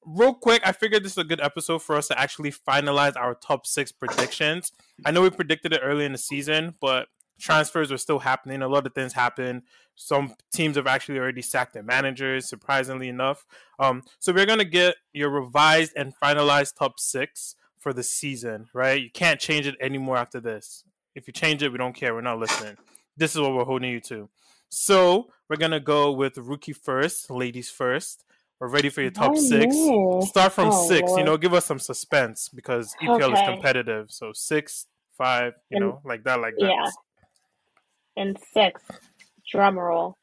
real quick, I figured this is a good episode for us to actually finalize our top 6 predictions. I know we predicted it early in the season, but transfers are still happening. A lot of things happen. Some teams have actually already sacked their managers, surprisingly enough. So we're gonna get your revised and finalized top 6 for the season, right? You can't change it anymore after this. If you change it, we don't care. We're not listening. This is what we're holding you to. So we're gonna go with rookie first, ladies first. We're ready for your top Why 6. me? Start from Oh, 6. Lord. Give us some suspense because EPL is Okay. competitive. So 6, 5, And like that, like that. yeah, in 6, drum roll.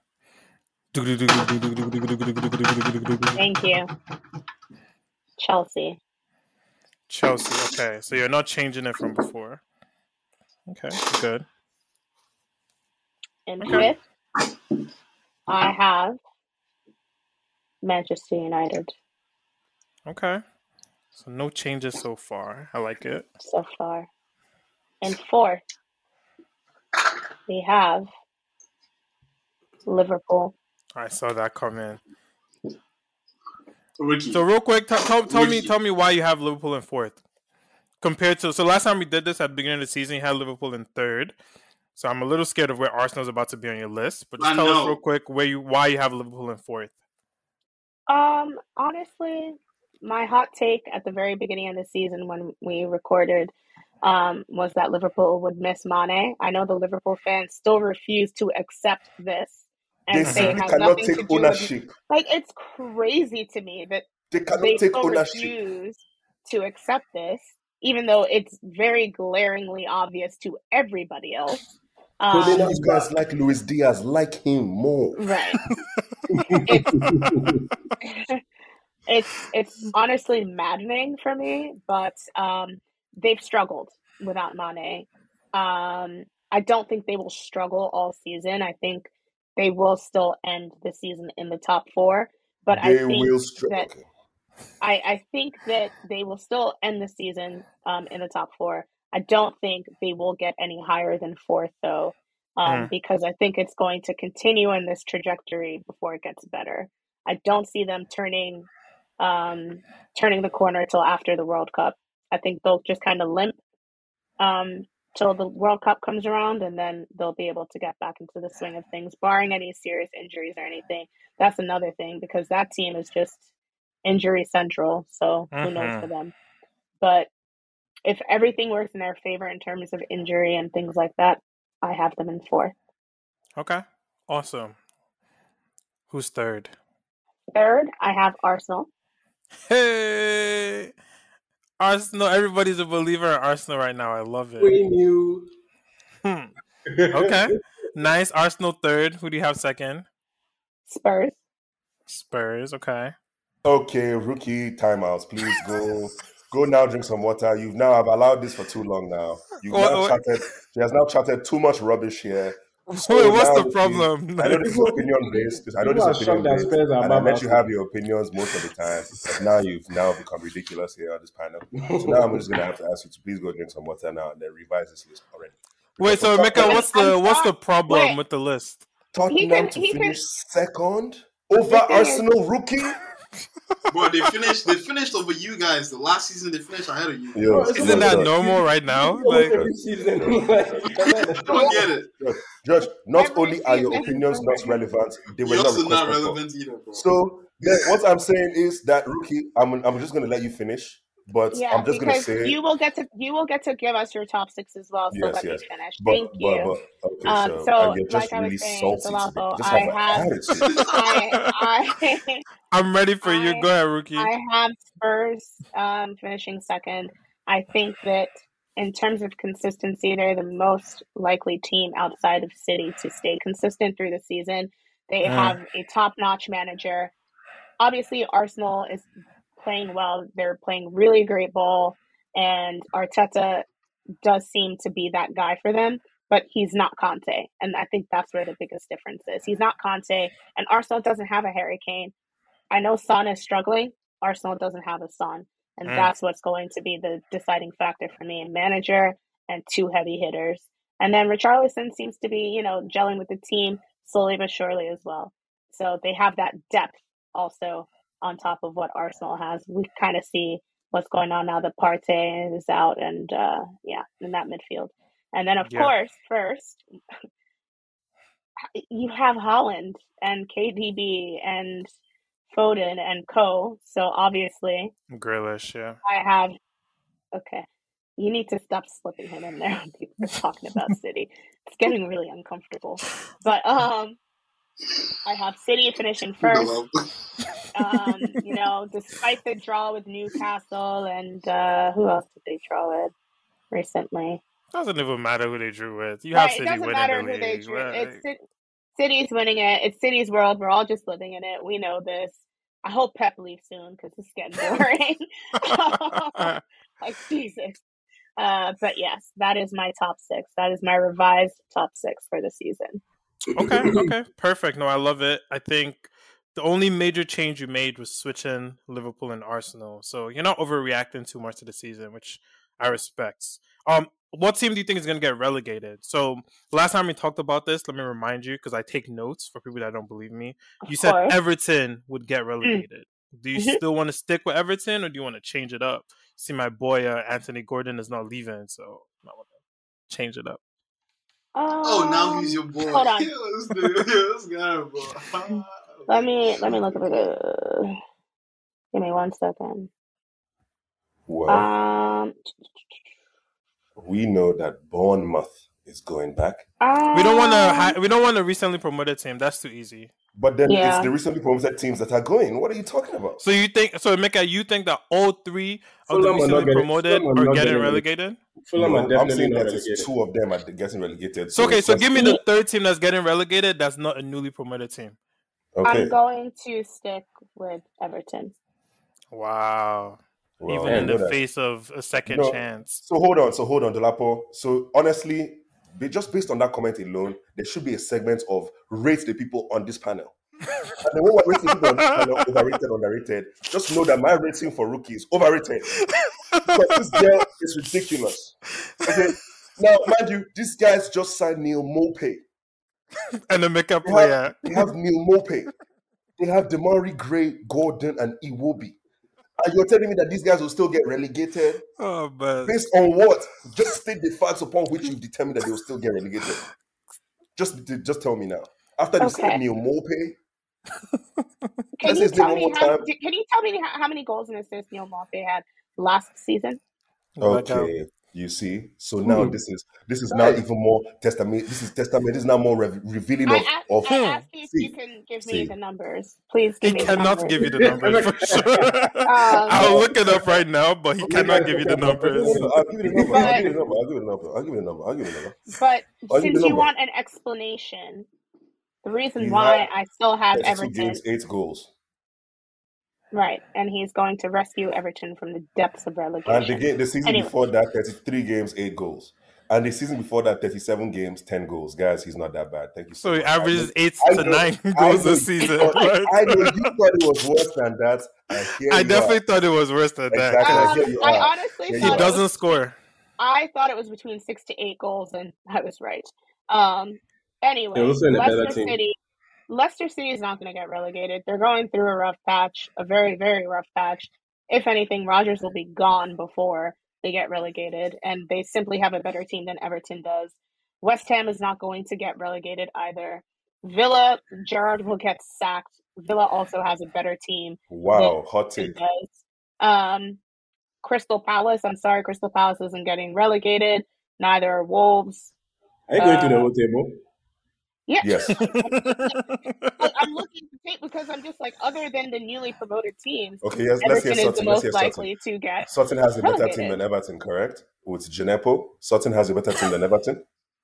Thank you. Chelsea. Chelsea. Okay, so you're not changing it from before. Okay, good. In Okay. 5th, I have Manchester United Okay. So no changes so far. I like it. so far. In 4th, we have Liverpool. I saw that come in. Ricky. So real quick, tell Ricky. me why you have Liverpool in 4th compared to. So last time we did this at the beginning of the season, you had Liverpool in 3rd. So I'm a little scared of where Arsenal's about to be on your list. But just tell us real quick why you have Liverpool in 4th. Honestly, my hot take at the very beginning of the season when we recorded was that Liverpool would miss Mane. I know the Liverpool fans still refuse to accept this They and say it simply has cannot nothing to take do ownership. with, like, it's crazy to me that They cannot they take still ownership. refuse to accept this, even though it's very glaringly obvious to everybody else. These guys like Luis Diaz, like him more. Right. It's honestly maddening for me, but they've struggled without Mane. I don't think they will struggle all season. I think they will still end the season in the top 4. But I think that they will still end the season in the top 4. I don't think they will get any higher than 4th though, because I think it's going to continue in this trajectory before it gets better. I don't see them turning the corner till after the World Cup. I think they'll just kind of limp till the World Cup comes around, and then they'll be able to get back into the swing of things, barring any serious injuries or anything. That's another thing, because that team is just injury central, so who knows for them. But if everything works in their favor in terms of injury and things like that, I have them in 4th. Okay, awesome. Who's 3rd? 3rd, I have Arsenal. Hey, Arsenal! Everybody's a believer in Arsenal right now. I love it. We knew. Okay, nice. Arsenal 3rd. Who do you have 2nd? Spurs. Spurs. Okay. Okay, rookie timeouts. Please go now. Drink some water. I've allowed this for too long now. She has now chatted too much rubbish here. So wait, what's the problem? I know this is opinion based. I let you have your opinions most of the time, but now you've become ridiculous here on this panel. So now I'm just gonna have to ask you to please go drink some water now and then revise this list already. Wait, so Emeka, what's the problem with the list? Tottenham to finish 2nd over Arsenal, rookie. Bro, they finished over you guys. The last season they finished ahead of you. Isn't that normal right now? Like, I don't get it. Judge, not only are your opinions not relevant, they were not relevant either, bro. So what I'm saying is that rookie, I'm just gonna let you finish. But I'm just going to say you will get to give us your top 6 as well. So let me finish. Thank you. Okay, so you're just like really saying, salty Salafo, today. I'm ready for you. Go ahead, rookie. I have Spurs finishing 2nd. I think that in terms of consistency, they're the most likely team outside of City to stay consistent through the season. They have a top-notch manager. Obviously, Arsenal is playing well. They're playing really great ball, and Arteta does seem to be that guy for them, but he's not Conte, and I think that's where the biggest difference is. He's not Conte, and Arsenal doesn't have a Harry Kane. I know Son is struggling. Arsenal doesn't have a Son, and that's what's going to be the deciding factor for me. A manager and 2 heavy hitters, and then Richarlison seems to be, gelling with the team slowly but surely as well. So they have that depth also on top of what Arsenal has. We kind of see what's going on now that Partey is out and in that midfield. And then, of course, first, you have Haaland and KDB and Foden and co. So obviously, Grealish, okay. You need to stop slipping him in there when people are talking about City. It's getting really uncomfortable. But I have City finishing first. Despite the draw with Newcastle and who else did they draw with recently? Doesn't even matter who they drew with. You have City winning the league. They drew. Right. City's winning it. It's City's world. We're all just living in it. We know this. I hope Pep leaves soon because it's getting boring. Like Jesus. But yes, that is my top 6. That is my revised top 6 for the season. Okay, perfect. No, I love it. I think the only major change you made was switching Liverpool and Arsenal. So you're not overreacting too much to the season, which I respect. What team do you think is going to get relegated? So last time we talked about this, let me remind you, because I take notes for people that don't believe me. You said Everton would get relegated. Do you still want to stick with Everton, or do you want to change it up? See, my boy Anthony Gordon is not leaving, so I want to change it up. Now he's your boy. Hold on. This guy, bro. Let me look at it. Give me 1 second. Well, we know that Bournemouth is going back. We don't want a recently promoted team. That's too easy. But then it's the recently promoted teams that are going. What are you talking about? So Emeka, you think that all 3 of the recently promoted are getting relegated? I'm saying that 2 of them are getting relegated. So give me the 3rd team that's getting relegated. That's not a newly promoted team. Okay. I'm going to stick with Everton. Wow. Well, even in the face of a second chance. So hold on, Dolapo. So honestly, just based on that comment alone, there should be a segment of rate the people on this panel. And the way we're rating people on this panel, overrated, underrated, just know that my rating for Rookie is overrated. Because this girl is ridiculous. Okay. Now, mind you, these guys just signed Neil Maupay. And a makeup player. They have Neil Maupay. They have Demari Gray, Gordon, and Iwobi. And you're telling me that these guys will still get relegated? Oh, man. Based on what? Just state the facts upon which you determine that they will still get relegated. Just tell me now. After this Neil Maupay. Can you tell me how many goals and assists Neil Maupay had last season? Okay. You see, so now this is now even more testament. This is testament. This is now more revealing of. I asked you if you can give me the numbers. Please give me the numbers. He cannot give you the numbers for sure. I'll look it up right now, but he cannot give you the numbers. I'll give you the number. But since you want an explanation, the reason why I still have Everton. 2 games, 8 goals. Right, and he's going to rescue Everton from the depths of relegation. And the season before that, 33 games, 8 goals. And the season before that, 37 games, 10 goals. Guys, he's not that bad. Thank you so much. So he averages 8 to 9 goals a season. Right? I know you thought it was worse than that. I definitely thought it was worse than that. I honestly thought he doesn't score. I thought it was between 6 to 8 goals, and I was right. Anyway, Leicester City is not going to get relegated. They're going through a rough patch, a very, very rough patch. If anything, Rodgers will be gone before they get relegated, and they simply have a better team than Everton does. West Ham is not going to get relegated either. Villa, Gerrard will get sacked. Villa also has a better team. Wow, hot take. Crystal Palace, I'm sorry, Crystal Palace isn't getting relegated. Neither are Wolves. Are you going to the whole table? Yeah. Yes. I'm looking to take because I'm just like, other than the newly promoted teams, okay, yes, let's hear Everton is Sutton. the most likely to get Sutton has a better relegated. team than Everton, correct? With Djenepo, Sutton has a better team than Everton.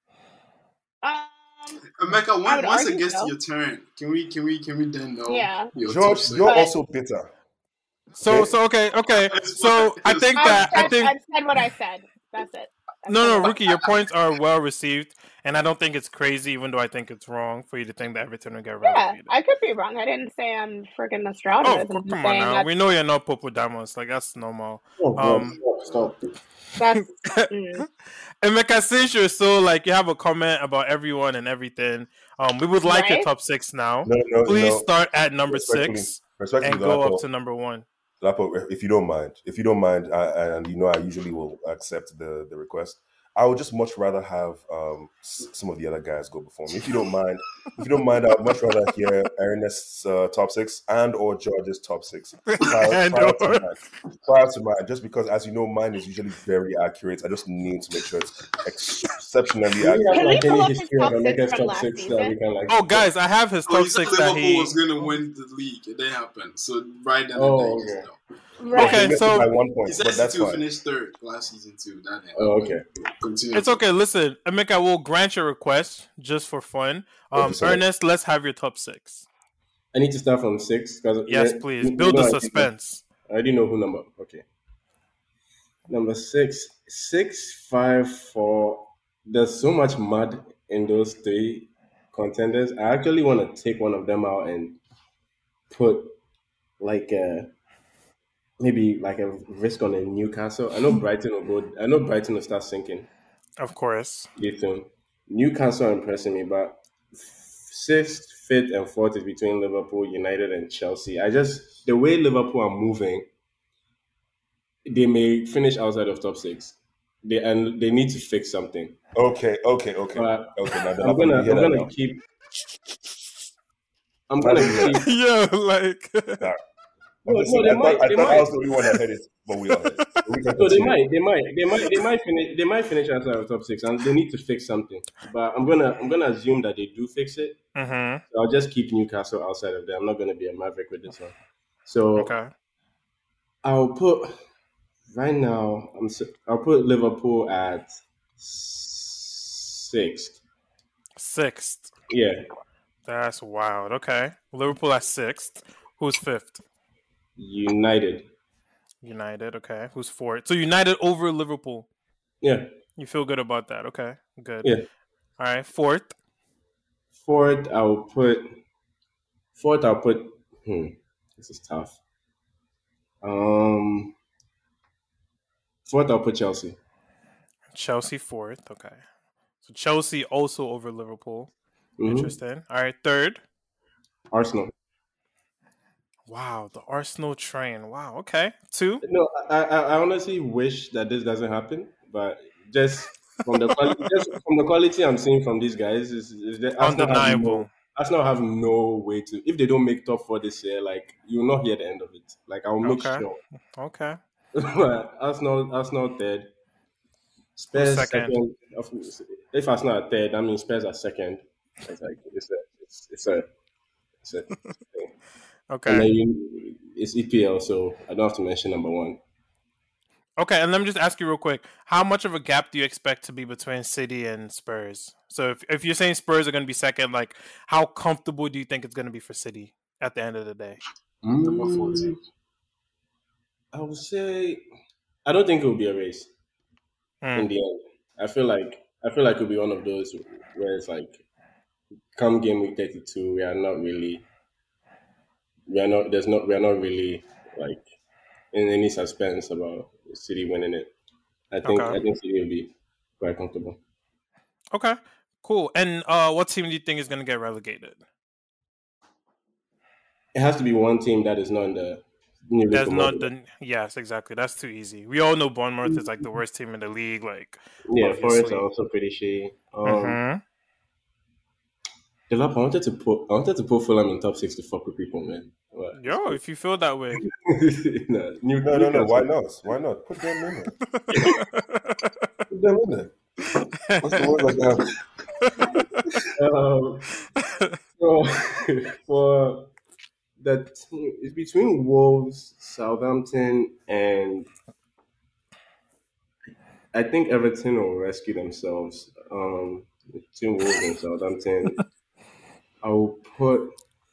Emeka, once it gets to your turn, can we then know? Yeah. George, you're also bitter. So okay. So I think I've said what I said. That's it. No, Rookie, your points are well received, and I don't think it's crazy, even though I think it's wrong for you to think that Everton will get relegated. Yeah, I could be wrong. I didn't say I'm freaking Nostradamus. Oh, come on now. We know you're not Popodamos. Like, that's normal. Stop. That's... Emeka, since you're so, like, you have a comment about everyone and everything, we would like your top 6 now. No, Please start at number 6. and go up to number 1. Lapo, if you don't mind, and I usually will accept the request. I would just much rather have some of the other guys go before me. If you don't mind, I'd much rather hear Ernest's top 6 and or George's top 6 prior to mine. Just because, as you know, mine is usually very accurate. I just need to make sure it's exceptionally accurate. Can we pull up his top 6 from last season? Oh, guys, I have his top 6 that Liverpool was going to win the league. It didn't happen. So right then, Right. Okay, so by 1 point, he said but that's fine. Finished 3rd last season too. Okay. Continue. It's okay. Listen, Emeka, will grant your request just for fun. Ernest, let's have your top 6. I need to start from 6 because yes, please build the suspense. I already know who number. Okay. Number 6, 6, 5, 4. There's so much mud in those 3 contenders. I actually want to take one of them out and put maybe like a risk on a Newcastle. I know Brighton will start sinking. Of course. Newcastle are impressing me, but 6th, 5th, and 4th is between Liverpool, United, and Chelsea. The way Liverpool are moving, they may finish outside of top 6. They need to fix something. Okay. Now I'm gonna keep. Yeah, like. No, they might. I was the only one that had it, but we all had it. So they might finish outside of top 6, and they need to fix something. But I'm gonna assume that they do fix it. Mm-hmm. So I'll just keep Newcastle outside of there. I'm not gonna be a maverick with this one. So I'll put right now. I'll put Liverpool at 6th. 6th. Yeah. That's wild. Okay, Liverpool at 6th. Who's 5th? United. Okay. Who's 4th? So United over Liverpool. Yeah. You feel good about that? Okay, good. Yeah. All right, 4th. 4th, I'll put. This is tough. 4th, I'll put Chelsea. Chelsea 4th. Okay. So Chelsea also over Liverpool. Mm-hmm. Interesting. All right, 3rd. Arsenal. Wow, the Arsenal train. Wow, okay. 2. No, I honestly wish that this doesn't happen, but just from the quality I'm seeing from these guys is undeniable. Arsenal have no way to. If they don't make top 4 this year, like you will not hear the end of it. Like I'll make sure. Okay. Arsenal 3rd. Spurs second. If Arsenal are 3rd, that means Spurs are 2nd. It's like it's a thing. Okay. And then it's EPL, so I don't have to mention number 1. Okay, and let me just ask you real quick: how much of a gap do you expect to be between City and Spurs? So if you're saying Spurs are going to be 2nd, like how comfortable do you think it's going to be for City at the end of the day? Number 14. I would say I don't think it will be a race in the end. I feel like it'll be one of those where it's like, come game week 32, we are not really like in any suspense about City winning it. I think City will be quite comfortable. Okay, cool. And what team do you think is going to get relegated? It has to be one team that is not in the. Yes, exactly. That's too easy. We all know Bournemouth is like the worst team in the league. Like, yeah, Forest are also pretty shitty. I wanted to put Fulham in top 6 to fuck with people, man. What? Yo, if you feel that way. No. Why not? Put them in there. What's the word like that? For that, it's between Wolves, Southampton, and I think Everton will rescue themselves. Between Wolves and Southampton, I'll put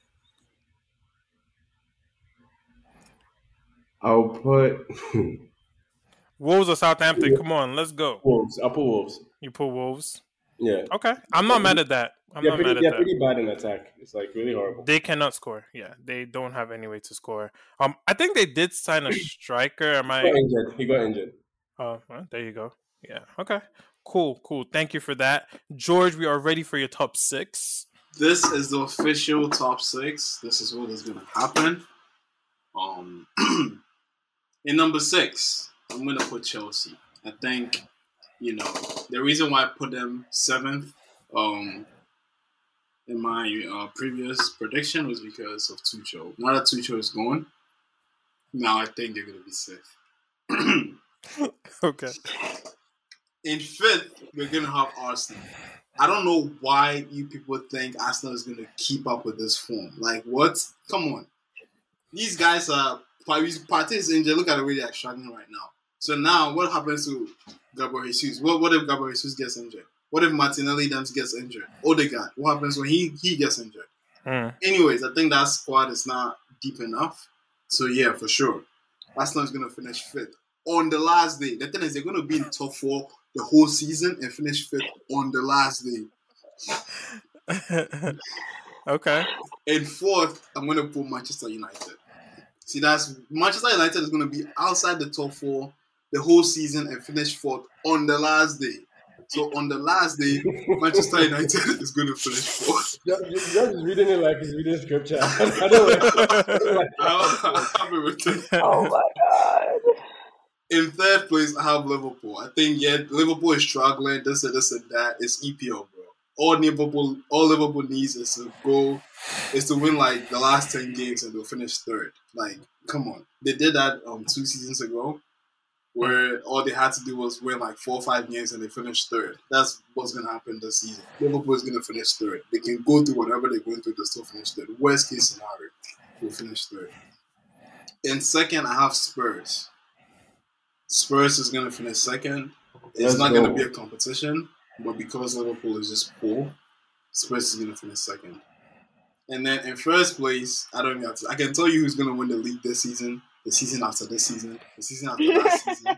Wolves or Southampton. Come on, let's go. Wolves. I'll put Wolves. You put Wolves? Yeah. Okay. I'm not mad at that. They're pretty bad in attack. It's like really horrible. They cannot score. Yeah, they don't have any way to score. I think they did sign a striker. He got injured. Oh, well, there you go. Yeah. Okay. Cool. Thank you for that, George. We are ready for your top 6. This is the official top 6. This is what is going to happen. In number 6, I'm gonna put Chelsea. I think, the reason why I put them 7th, in my previous prediction was because of Tuchel. Now that Tuchel is gone, now I think they're gonna be 6th. Okay. In 5th, we're gonna have Arsenal. I don't know why you people think Arsenal is gonna keep up with this form. Like, what? Come on. These guys are Partey is injured. Look at the way they're struggling right now. So now, what happens to Gabriel Jesus? What if Gabriel Jesus gets injured? What if Martinelli gets injured? Odegaard, what happens when he gets injured? Anyways, I think that squad is not deep enough. So yeah, for sure, Arsenal is gonna finish 5th on the last day. The thing is, they're gonna be in top 4 the whole season and finish 5th on the last day. Okay. And 4th, I'm gonna put Manchester United. See, that's Manchester United is gonna be outside the top 4 the whole season and finish 4th on the last day. So on the last day, Manchester United is going to finish 4th. Just reading it like he's reading scripture. Oh my God. In 3rd place, I have Liverpool. I think, Liverpool is struggling. This and that. It's EPL, bro. All Liverpool needs is to win like the last 10 games and they'll finish 3rd. Like, come on. They did that 2 seasons ago, where all they had to do was win like 4 or 5 games and they finished 3rd. That's what's going to happen this season. Liverpool is going to finish 3rd. They can go through whatever they're going through, they'll still finish 3rd. Worst case scenario, they'll finish 3rd. In 2nd, I have Spurs. Spurs is going to finish 2nd. It's not going to be a competition, but because Liverpool is just poor, Spurs is going to finish 2nd. And then in 1st place, I can tell you who's going to win the league this season. The season after this season, the season after last season.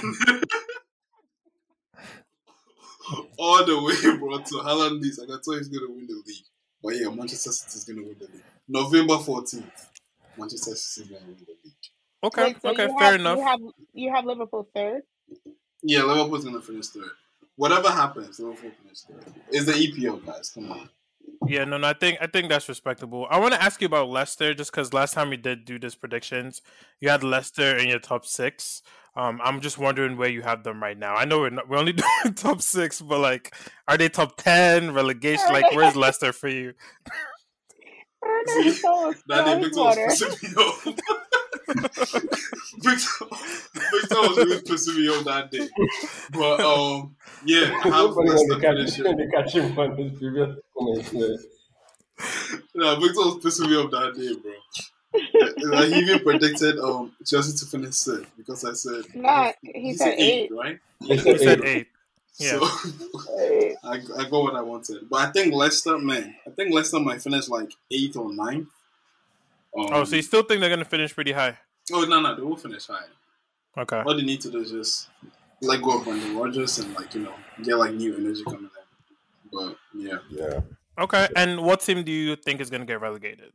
All the way, bro, to Haaland this. I can tell you he's going to win the league. But yeah, Manchester City is going to win the league. November 14th, Manchester City is going to win the league. Okay, Wait, so fair enough. You have Liverpool 3rd? Yeah, Liverpool's going to finish 3rd. Whatever happens, Liverpool finish 3rd. It's the EPL, guys. Come on. Yeah, no, I think that's respectable. I want to ask you about Leicester, just because last time we did do this predictions, you had Leicester in your top 6. I'm just wondering where you have them right now. I know we're only doing top 6, but like, are they top 10 relegation? Like, where's Leicester for you? That name Victor was pissing me off. Victor was really pissing me off that day. But yeah, I have Leicester finishing. catch him on his previous comments. No, Victor was pissing me off that day, bro. He even predicted Chelsea to finish 6th because I said he said 8, right? He said 8. Yeah. So I got what I wanted, but I think Leicester might finish like 8th or 9th. So you still think they're gonna finish pretty high? Oh no, they will finish high. Okay. All they need to do is just let go of Brendan Rodgers and get like new energy coming in. But yeah. Okay, and what team do you think is gonna get relegated?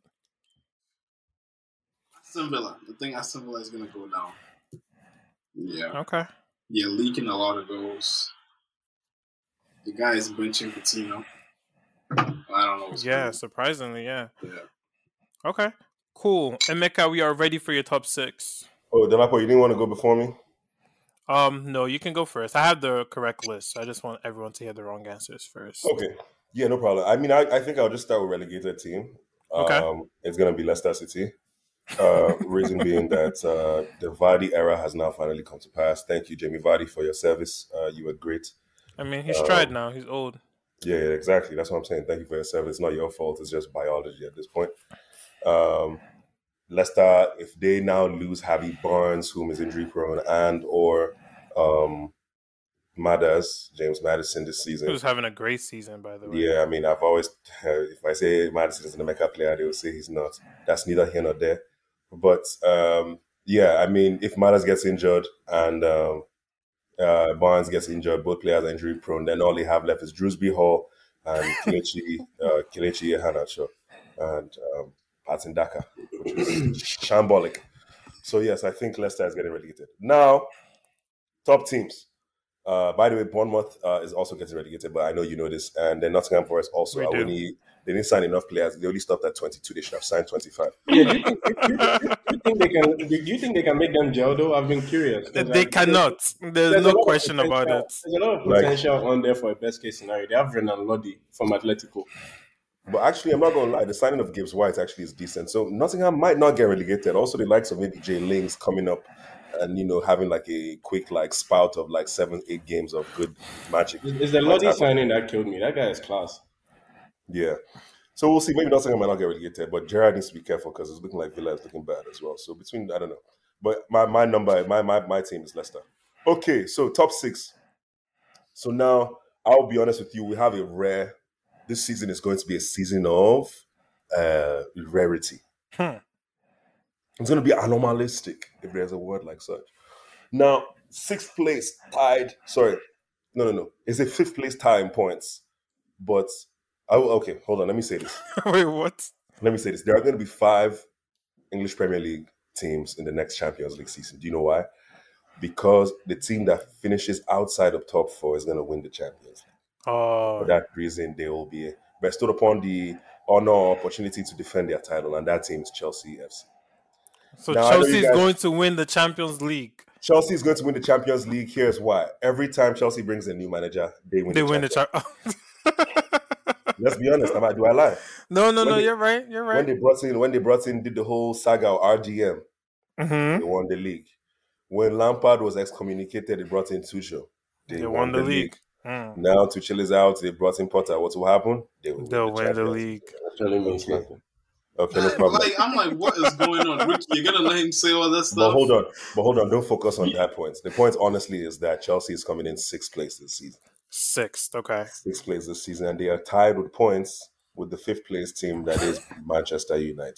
Aston Villa. I think Aston Villa is gonna go down. Yeah. Okay. Yeah, leaking a lot of goals. The guy is benching Coutinho. I don't know. Surprisingly, yeah. Yeah. Okay. Cool. Emeka, we are ready for your top 6. Oh, Delapo, you didn't want to go before me? No, you can go first. I have the correct list, so I just want everyone to hear the wrong answers first. Okay. Yeah, no problem. I mean, I think I'll just start with relegated team. Okay. It's going to be Leicester City. Reason being that the Vardy era has now finally come to pass. Thank you, Jamie Vardy, for your service. You were great. I mean, he's tried now. He's old. Yeah, exactly. That's what I'm saying. Thank you for your service. It's not your fault. It's just biology at this point. Leicester, if they now lose Harvey Barnes, whom is injury prone, and or James Maddison this season. He was having a great season, by the way. Yeah, I mean, I've always, if I say Maddison is an Emeka player, they will say he's not. That's neither here nor there. But yeah, I mean, if Maddison gets injured and Barnes gets injured, both players are injury prone, then all they have left is Drewsby Hall and Kelechi Iheanacho and Patson Daka, which is shambolic. So yes, I think Leicester is getting relegated. Now, top teams. By the way, Bournemouth is also getting relegated, but I know you know this. And then Nottingham Forest also. They didn't sign enough players. They only stopped at 22. They should have signed 25. Yeah, do you think they can make them gel though? I've been curious. They cannot. There's no question about it. There's a lot of potential on there for a best case scenario. They have Renan Lodi from Atletico. But actually, I'm not going to lie. The signing of Gibbs White actually is decent. So Nottingham might not get relegated. Also, the likes of maybe Jay Lings coming up and, having like a quick spout of 7-8 games of good magic. It's the Lodi signing that killed me. That guy is class. Yeah. So we'll see. Maybe Nottingham might not get relegated, but Gerrard needs to be careful because it's looking like Villa is looking bad as well. So between, I don't know. But my team is Leicester. Okay, so top 6. So now, I'll be honest with you. We have a rare... This season is going to be a season of rarity. It's going to be anomalistic, if there's a word like such. Now, 6th place tied. Sorry. No. It's a 5th place tie in points. But, okay, hold on. Let me say this. Wait, what? Let me say this. There are going to be 5 English Premier League teams in the next Champions League season. Do you know why? Because the team that finishes outside of top 4 is going to win the Champions League. For that reason, they will be bestowed upon the honor or opportunity to defend their title, and that team is Chelsea FC. So now, Chelsea is going to win the Champions League. Chelsea is going to win the Champions League. Here's why. Every time Chelsea brings a new manager, they win the Champions League. Let's be honest. Do I lie? No. You're right. When they brought in, did the whole saga of RGM, they won the league. When Lampard was excommunicated, they brought in Tuchel. They won the league. Now Tuchel is out. They brought in Potter. What will happen? They'll win the league. Okay, no problem. I'm like, what is going on, Ricky? You're gonna let him say all that stuff? But hold on. Don't focus on that point. The point, honestly, is that Chelsea is coming in 6th place this season. 6th, okay. 6th place this season, and they are tied with points with the 5th place team that is Manchester United.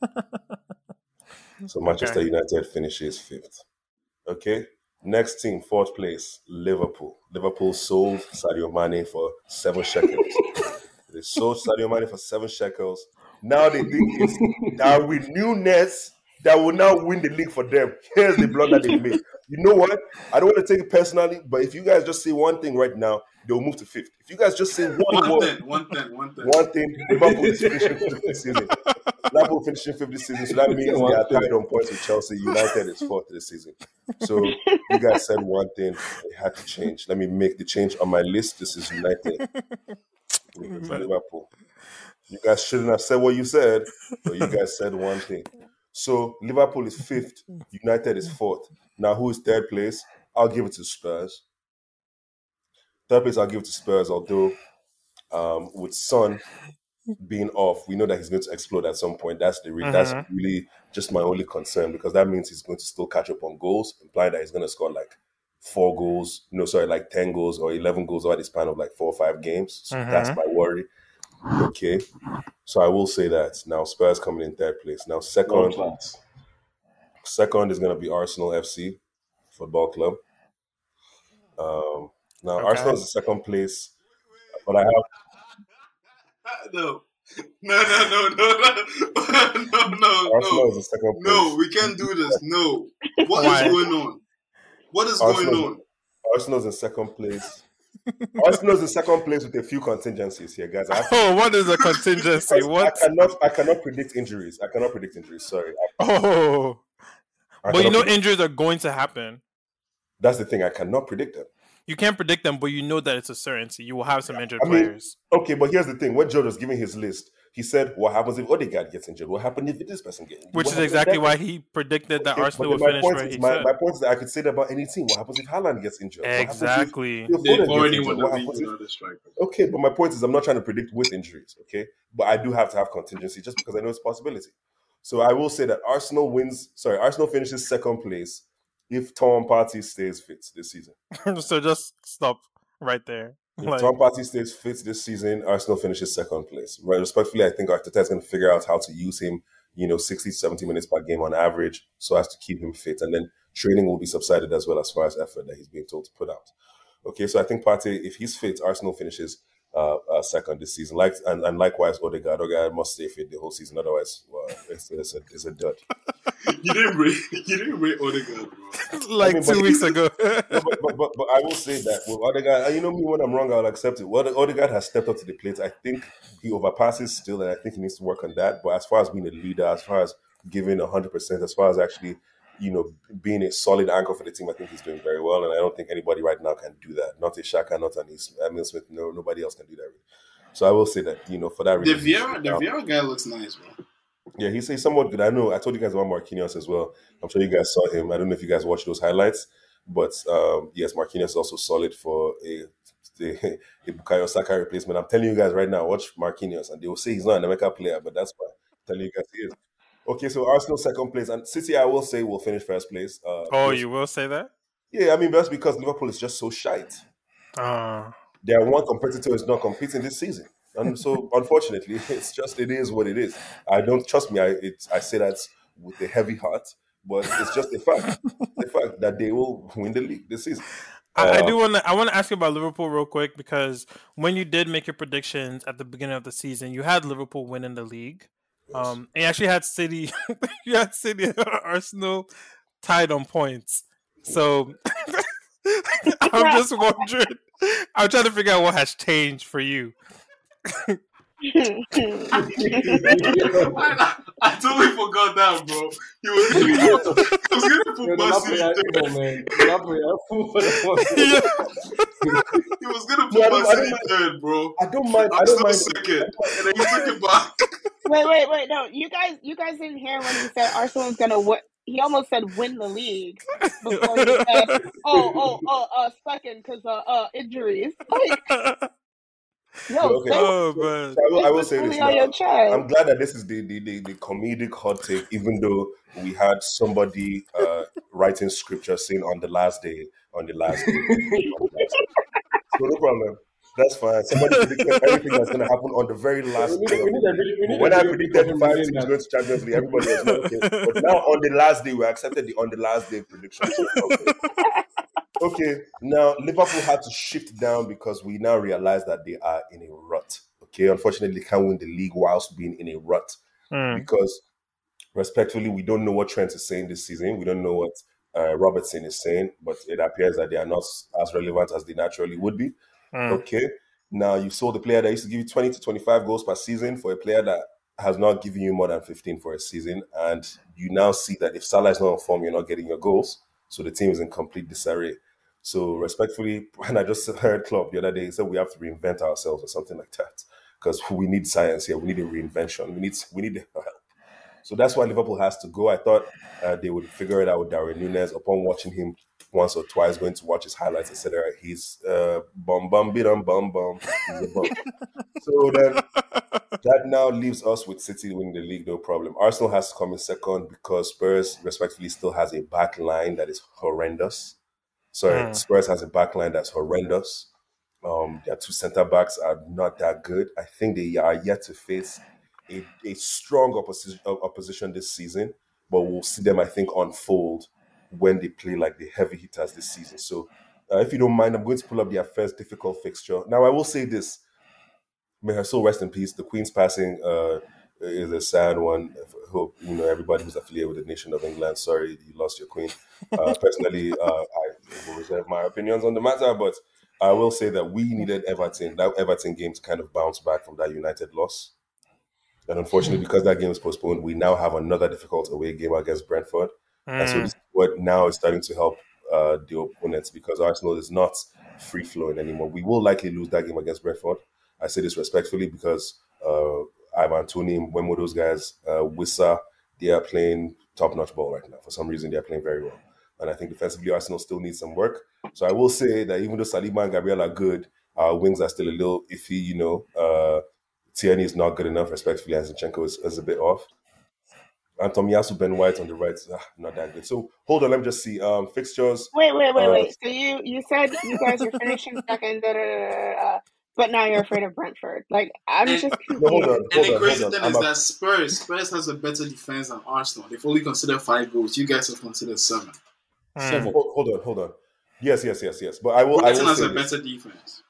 So Manchester United finishes 5th. Okay. Next team, 4th place, Liverpool. Liverpool sold Sadio Mane for 7 shekels. They sold Sadio Mane for 7 shekels. Now they think it's Darwin Núñez that will now win the league for them. Here's the blunder they made. You know what? I don't want to take it personally, but if you guys just say one thing right now, they'll move to 5th. If you guys just say one thing, Liverpool is finishing 5th this season. Liverpool finishing 5th this season, so that means they are tied on points with Chelsea. United is 4th this season. So you guys said one thing, it had to change. Let me make the change on my list. This is United. Liverpool. You guys shouldn't have said what you said, but you guys said one thing. So Liverpool is 5th, United is 4th. Now who is 3rd place? I'll give it to Spurs. 3rd place I'll give it to Spurs, although with Son being off, we know that he's going to explode at some point. That's really just my only concern, because that means he's going to still catch up on goals, implying that he's going to score 10 goals or 11 goals over the span of 4 or 5 games. So that's my worry. Okay, so I will say that. Now Spurs coming in 3rd place. Now second is going to be Arsenal FC Football Club. Arsenal is in 2nd place, but I have no. Arsenal is in 2nd place. No, we can't do this. No, what is going on? What is going on? Arsenal's in 2nd place. Arsenal's in 2nd place with a few contingencies here, guys. What is a contingency? What? I cannot predict injuries. Sorry. But injuries are going to happen. That's the thing. I cannot predict them. You can't predict them, but you know that it's a certainty. You will have some injured players. Okay, but here's the thing. When Joe was giving his list, he said, what happens if Odegaard gets injured? What happens if this person gets injured? Which is exactly why he predicted that Arsenal would finish where he said. My point is that I could say that about any team. What happens if Haaland gets injured? Exactly. They've already won the league. Okay, but my point is I'm not trying to predict with injuries, okay? But I do have to have contingency just because I know it's a possibility. So I will say that Arsenal finishes 2nd place if Tom Partey stays fit this season. So just stop right there. If Tom Partey stays fit this season, Arsenal finishes 2nd place. Right, respectfully, I think Arteta is going to figure out how to use him, 60 to 70 minutes per game on average, so as to keep him fit. And then training will be subsided as well as far as effort that he's being told to put out. Okay, so I think Partey, if he's fit, Arsenal finishes 2nd this season. And likewise, Odegaard must stay fit the whole season. Otherwise, it's a dud. You didn't rate Odegaard, bro. like 2 weeks ago. But I will say that with Odegaard, you know me, when I'm wrong, I'll accept it. Well, Odegaard has stepped up to the plate. I think he overpasses still, and I think he needs to work on that. But as far as being a leader, as far as giving 100%, as far as actually, being a solid anchor for the team, I think he's doing very well. And I don't think anybody right now can do that. Not a Xhaka, not an Emil Smith. No, nobody else can do that. Really. So I will say that, for that reason. The Vieira guy looks nice, bro. Yeah, he's somewhat good. I know. I told you guys about Marquinhos as well. I'm sure you guys saw him. I don't know if you guys watched those highlights, but yes, Marquinhos is also solid for a Bukayo Saka replacement. I'm telling you guys right now, watch Marquinhos, and they will say he's not an American player, but that's why I'm telling you guys he is. Okay, so Arsenal second place, and City, I will say, will finish first place. You will say that? Yeah, I mean that's because Liverpool is just so shite. Their one competitor is not competing this season. And so, unfortunately, it is what it is. Trust me, I say that with a heavy heart, but it's just a fact. The fact that they will win the league this season. I want to ask you about Liverpool real quick, because when you did make your predictions at the beginning of the season, you had Liverpool winning the league. Yes. And you actually had City, and Arsenal tied on points. So I'm just wondering. I'm trying to figure out what has changed for you. I totally forgot that, bro. He was gonna put Bussy in third. He was gonna put Bussy in third, bro. I don't mind. Second, and then he took it back. Wait, no, you guys didn't hear when he said Arsenal's gonna win. He almost said win the league before he said, second because injuries. Okay. I will say this. I'm glad that this is the comedic hot take, even though we had somebody writing scripture saying on the last day. So no problem. That's fine. Somebody predicted everything that's going to happen on the very last day. When I predicted 5 teams going to Champions League, everybody was like, okay. But now on the last day, we accepted the on the last day prediction. Okay, now Liverpool had to shift down because we now realize that they are in a rut. Okay, unfortunately, they can't win the league whilst being in a rut because, respectfully, we don't know what Trent is saying this season. We don't know what Robertson is saying, but it appears that they are not as relevant as they naturally would be. Okay, now you saw the player that used to give you 20 to 25 goals per season for a player that has not given you more than 15 for a season, and you now see that if Salah is not on form, you're not getting your goals, so the team is in complete disarray. So respectfully, when I just heard Klopp the other day, he said we have to reinvent ourselves or something like that because we need science here. We need a reinvention. We need help. So that's why Liverpool has to go. I thought they would figure it out with Darwin Núñez. Upon watching him once or twice, going to watch his highlights, etc., he's bum. He's a bum. So then that now leaves us with City winning the league, no problem. Arsenal has to come in second because Spurs, respectfully, still has a back line that is horrendous. Spurs has a back line that's horrendous. Their 2 center backs are not that good. I think they are yet to face a strong opposition this season, but we'll see them, I think, unfold when they play like the heavy hitters this season. So if you don't mind, I'm going to pull up their first difficult fixture. Now, I will say this. May her soul rest in peace. The Queen's passing is a sad one. I hope everybody who's affiliated with the nation of England. Sorry, you lost your Queen. Personally, I will reserve my opinions on the matter, but I will say that we needed that Everton game to kind of bounce back from that United loss. And unfortunately, because that game is postponed, we now have another difficult away game against Brentford. And so this is what now is starting to help the opponents because Arsenal is not free-flowing anymore. We will likely lose that game against Brentford. I say this respectfully because Ivan Toney, Mbeumo, those guys, Wissa, they are playing top-notch ball right now. For some reason, they are playing very well. And I think defensively, Arsenal still needs some work. So I will say that even though Saliba and Gabriel are good, our wings are still a little iffy, Tierney is not good enough, respectfully, and Zinchenko is a bit off. And Tomiyasu, Ben White on the right, not that good. So hold on, let me just see. Fixtures. Wait. So you said you guys are finishing second, but now you're afraid of Brentford. Like, I'm just confused. No, hold on. And the crazy thing is that Spurs has a better defense than Arsenal. They've only considered 5 goals. You guys have considered 7. 7. Hold on. Yes. But I will. Brighton has a better defense.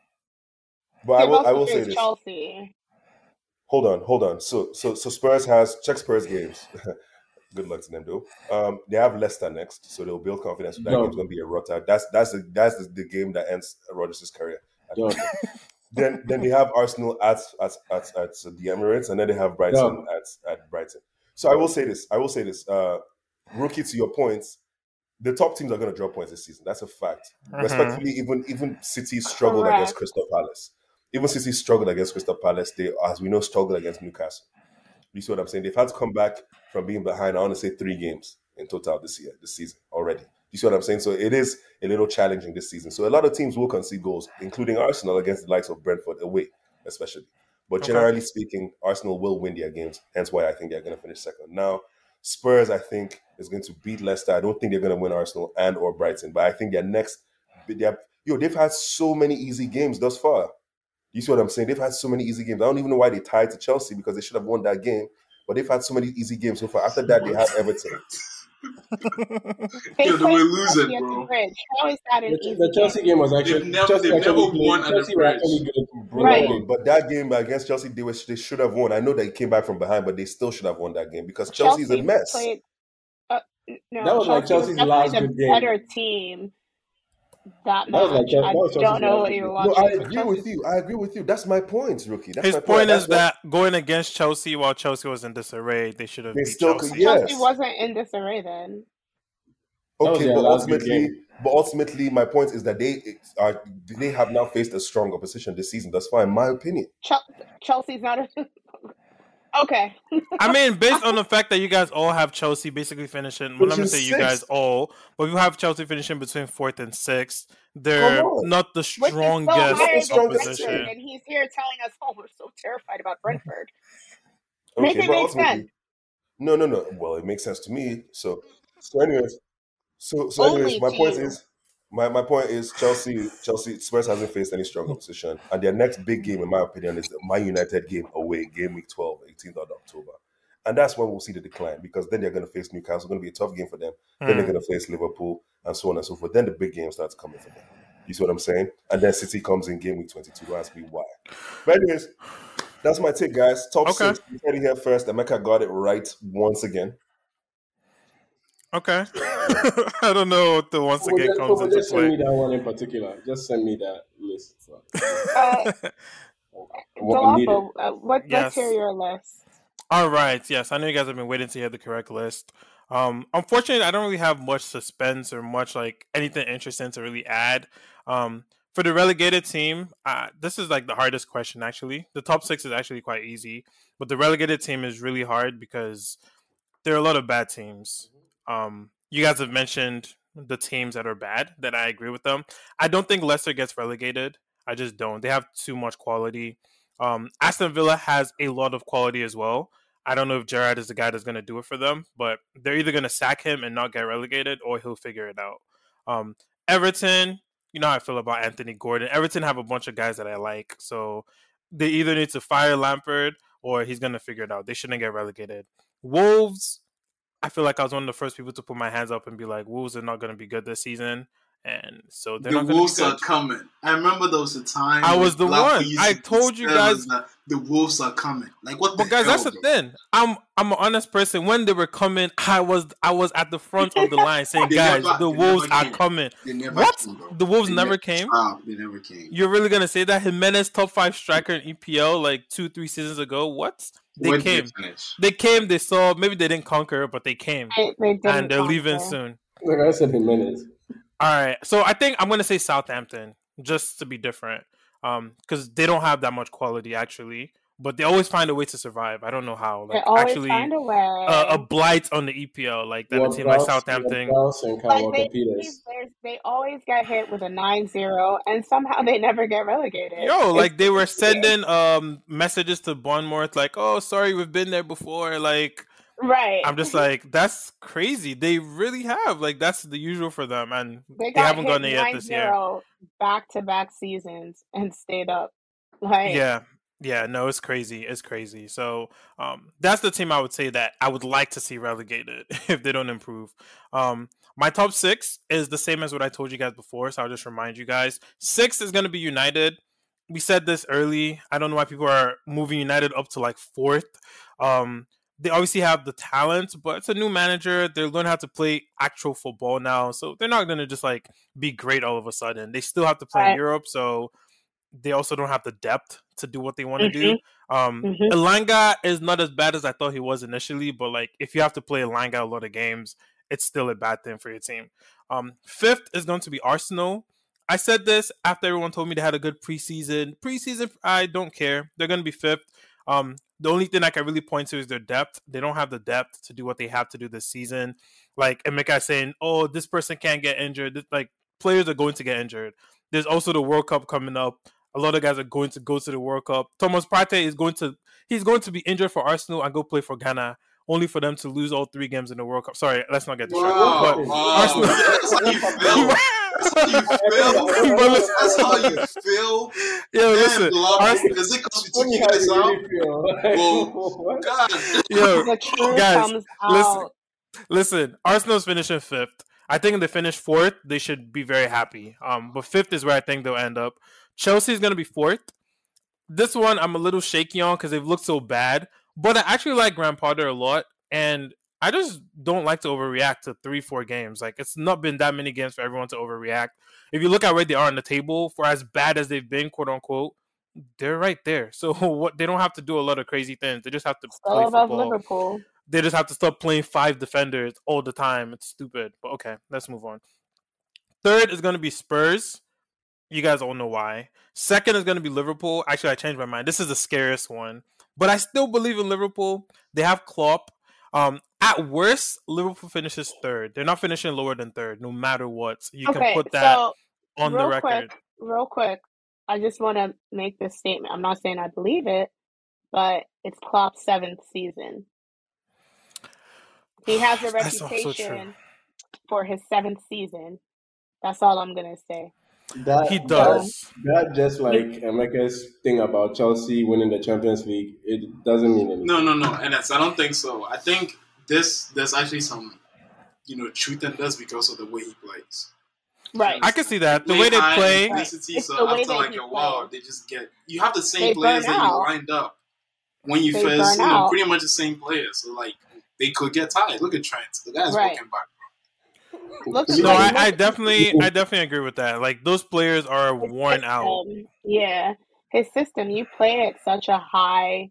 But I will say this. Chelsea. Hold on. So Spurs has check Spurs games. Good luck to them, though. They have Leicester next, so they'll build confidence. That game's going to be a rotter. That's the game that ends Rodgers' career. Then they have Arsenal at the Emirates, and then they have Brighton at Brighton. So I will say this. Rookie, to your points, the top teams are going to drop points this season. That's a fact. Respectfully, even City struggled against Crystal Palace. Even City struggled against Crystal Palace. They, as we know, struggled against Newcastle. You see what I'm saying? They've had to come back from being behind, I want to say 3 games in total this season already. You see what I'm saying? So it is a little challenging this season. So a lot of teams will concede goals, including Arsenal against the likes of Brentford away, especially. But generally speaking, Arsenal will win their games. Hence why I think they're going to finish second. Now, Spurs, I think, is going to beat Leicester. I don't think they're going to win Arsenal and or Brighton. But I think their next... they've had so many easy games thus far. You see what I'm saying? They've had so many easy games. I don't even know why they tied to Chelsea because they should have won that game. But they've had so many easy games so far. After that, they have Everton. They were losing, bro. How is that an easy The Chelsea game was actually... They've never won at the bridge. Right. But that game against Chelsea, they should have won. I know they came back from behind, but they still should have won that game because Chelsea is a mess. That was like Chelsea's last good game. Better team. I don't know what you're watching. No, I agree with you. That's my point, Rookie. His point is that going against Chelsea while Chelsea was in disarray, they should have beat Chelsea. Chelsea wasn't in disarray then. Okay, but ultimately, my point is that they have now faced a strong opposition this season. That's fine, in my opinion. Chelsea's not a... Okay. I mean, based on the fact that you guys all have Chelsea basically finishing, well, I'm going to say you guys all, but you have Chelsea finishing between 4th and 6th. They're not the strongest opposition. And he's here telling us, oh, we're so terrified about Brentford. Okay, Make it make sense. No. Well, it makes sense to me. So anyways, my point is Chelsea Spurs hasn't faced any strong opposition, and their next big game, in my opinion, is the Man United game away, game week 12, 18th of October, and that's when we'll see the decline because then they're going to face Newcastle. It's going to be a tough game for them. Then they're going to face Liverpool and so on and so forth. Then the big game starts coming for them. You see what I'm saying? And then City comes in game week 22. Don't ask me why. But anyways, that's my take, guys. Top 6. You heard it here first. Emeka got it right once again. Okay. I don't know what the once again comes into just play. Send me that one in particular. Just send me that list. Let's hear your list. All right. Yes, I know you guys have been waiting to hear the correct list. Unfortunately, I don't really have much suspense or much like anything interesting to really add. For the relegated team, this is like the hardest question, actually. The top 6 is actually quite easy, but the relegated team is really hard because there are a lot of bad teams. You guys have mentioned the teams that are bad, that I agree with them. I don't think Leicester gets relegated. I just don't. They have too much quality. Aston Villa has a lot of quality as well. I don't know if Gerrard is the guy that's going to do it for them, but they're either going to sack him and not get relegated or he'll figure it out. Everton, you know how I feel about Anthony Gordon. Everton have a bunch of guys that I like. So they either need to fire Lampard or he's going to figure it out. They shouldn't get relegated. Wolves, I feel like I was one of the first people to put my hands up and be like, Wolves are not going to be good this season. And so they're not going to be good. The Wolves are coming. I remember there was a time. I was the one. I told you guys. The Wolves are coming. Like, what the But guys, hell, that's the bro? thing. I'm an honest person. When they were coming, I was at the front of the line saying, guys, the Wolves are coming. What? Came, the Wolves never came? They never came. You're really going to say that? Jimenez, top 5 striker in EPL like 2-3 seasons ago? What? They came. They came. They saw. Maybe they didn't conquer, but they came. And they're leaving soon. Like I said, Jimenez. All right. So I think I'm going to say Southampton just to be different because they don't have that much quality, actually. But they always find a way to survive. I don't know how. Like, they always actually, find a way. A blight on the EPL, like that. A team like Southampton. They always get hit with a 9-0, and somehow they never get relegated. Like they were sending messages to Bournemouth, like, "Oh, sorry, we've been there before." Like, right. I'm just like, that's crazy. They really have. Like, that's the usual for them, and they haven't gone there yet this year. Back-to-back seasons and stayed up. Like, yeah, no, it's crazy. It's crazy. So that's the team I would say that I would like to see relegated if they don't improve. My top 6 is the same as what I told you guys before, so I'll just remind you guys. 6 is going to be United. We said this early. I don't know why people are moving United up to like 4th. they obviously have the talent, but it's a new manager. They're learning how to play actual football now, so they're not going to just like be great all of a sudden. They still have to play in Europe, so they also don't have the depth to do what they want to do. Elanga is not as bad as I thought he was initially, but like if you have to play Elanga a lot of games, it's still a bad thing for your team. Fifth is going to be Arsenal. I said this after everyone told me they had a good preseason. Preseason, I don't care. They're going to be fifth. The only thing I can really point to is their depth. They don't have the depth to do what they have to do this season. Like Emeka saying, "Oh, this person can't get injured." Like players are going to get injured. There's also the World Cup coming up. A lot of guys are going to go to the World Cup. Thomas Partey is going to be injured for Arsenal and go play for Ghana, only for them to lose all 3 games in the World Cup. Sorry, let's not get distracted. Arsenal. That's how you feel. That's how you feel. Yo, listen. Is it because we took you guys out? Well, God. Yo, the truth comes out. Listen. Arsenal's finishing 5th. I think if they finish 4th, they should be very happy. But 5th is where I think they'll end up. Chelsea's going to be 4th. This one I'm a little shaky on because they've looked so bad. But I actually like Graham Potter a lot. And I just don't like to overreact to 3-4 games. Like, it's not been that many games for everyone to overreact. If you look at where they are on the table, for as bad as they've been, quote unquote, they're right there. So what they don't have to do a lot of crazy things. They just have to play football. Liverpool. They just have to stop playing 5 defenders all the time. It's stupid. But okay, let's move on. 3rd is going to be Spurs. You guys all know why. 2nd is going to be Liverpool. Actually, I changed my mind. This is the scariest one. But I still believe in Liverpool. They have Klopp. At worst, Liverpool finishes 3rd. They're not finishing lower than 3rd, no matter what. You can put that on the record. Real quick, I just want to make this statement. I'm not saying I believe it, but it's Klopp's 7th season. He has a reputation for his 7th season. That's all I'm going to say. He does. That just like Emeka's thing about Chelsea winning the Champions League, it doesn't mean anything. No. And I don't think so. I think there's actually some, truth in this because of the way he plays. Right. I can see that. The way they play. So after like a while, they just get... You have the same players that you lined up when you first... pretty much the same players. So like, they could get tired. Look at Trent. The guy's working back. I definitely agree with that. Like, those players are worn out. Yeah. His system, you play at such a high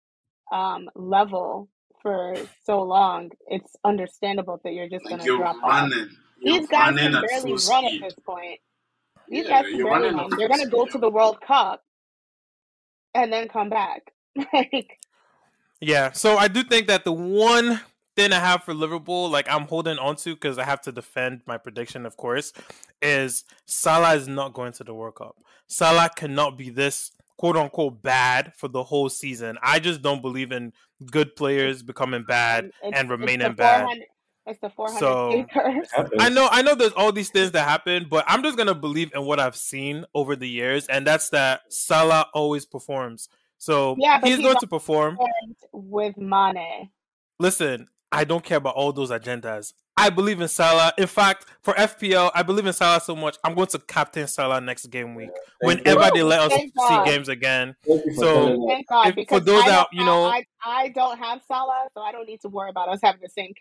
level for so long, it's understandable that you're just going to drop off. These guys can barely run at this point. These guys can barely run. They're going to go to the World Cup and then come back. Yeah, so I do think that the one thing I have for Liverpool, like I'm holding on to because I have to defend my prediction, of course, is Salah is not going to the World Cup. Salah cannot be this quote-unquote bad for the whole season. I just don't believe in good players becoming bad and remaining bad. It's the 400 papers. I know there's all these things that happen, but I'm just going to believe in what I've seen over the years, and that's that Salah always performs. So he's going to perform. With Mane. Listen, I don't care about all those agendas. I believe in Salah. In fact, for FPL, I believe in Salah so much, I'm going to captain Salah next game week. Whenever they let us see games again. So, thank God, for those out, I don't have Salah, so I don't need to worry about us having the same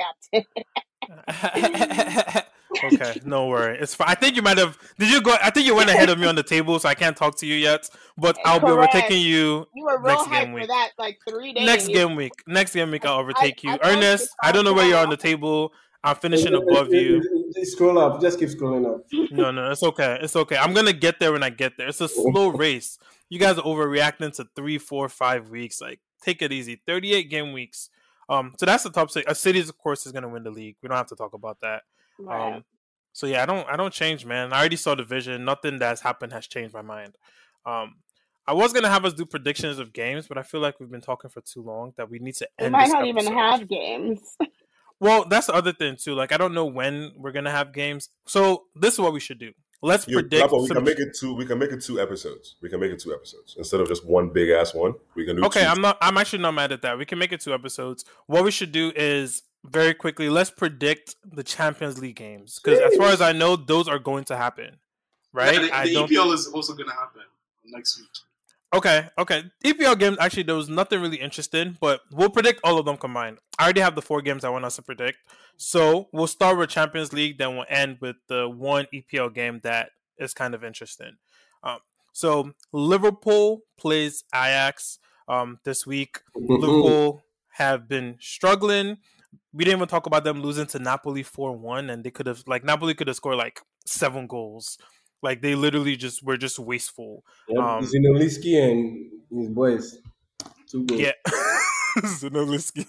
captain. Okay, no worry. It's fine. I think you might have. I think you went ahead of me on the table, so I can't talk to you yet. But I'll be overtaking you. You were real hyped for that, like 3 days. Next game week, I'll overtake you. Ernest, I don't know where you're on the table. I'm finishing above you. Scroll up. Just keep scrolling up. No, it's okay. It's okay. I'm gonna get there when I get there. It's a slow race. You guys are overreacting to 3, 4, 5 weeks. Like, take it easy. 38 game weeks. So that's the top 6. City's, of course, is gonna win the league. We don't have to talk about that. Right. So yeah, I don't change, man. I already saw the vision. Nothing that's happened has changed my mind. I was gonna have us do predictions of games, but I feel like we've been talking for too long that we need to end. We might this not episode. even have games. Well, that's the other thing too. Like, I don't know when we're gonna have games. So this is what we should do. Let's predict. Papa, we can make it 2 episodes. We can make it 2 episodes instead of just one big ass one. We can do. Okay, 2. I'm actually not mad at that. We can make it 2 episodes. What we should do is very quickly. Let's predict the Champions League games because, as far as I know, those are going to happen. Right? Yeah, the EPL is also going to happen next week. Okay. EPL games, actually, there was nothing really interesting, but we'll predict all of them combined. I already have the 4 games I want us to predict. So we'll start with Champions League, then we'll end with the one EPL game that is kind of interesting. So Liverpool plays Ajax this week. Liverpool have been struggling. We didn't even talk about them losing to Napoli 4-1, and they could have, Napoli could have scored 7 goals. They literally were just wasteful. Yep, Zinoliski and his boys. 2 goals. Yeah. Zinoliski.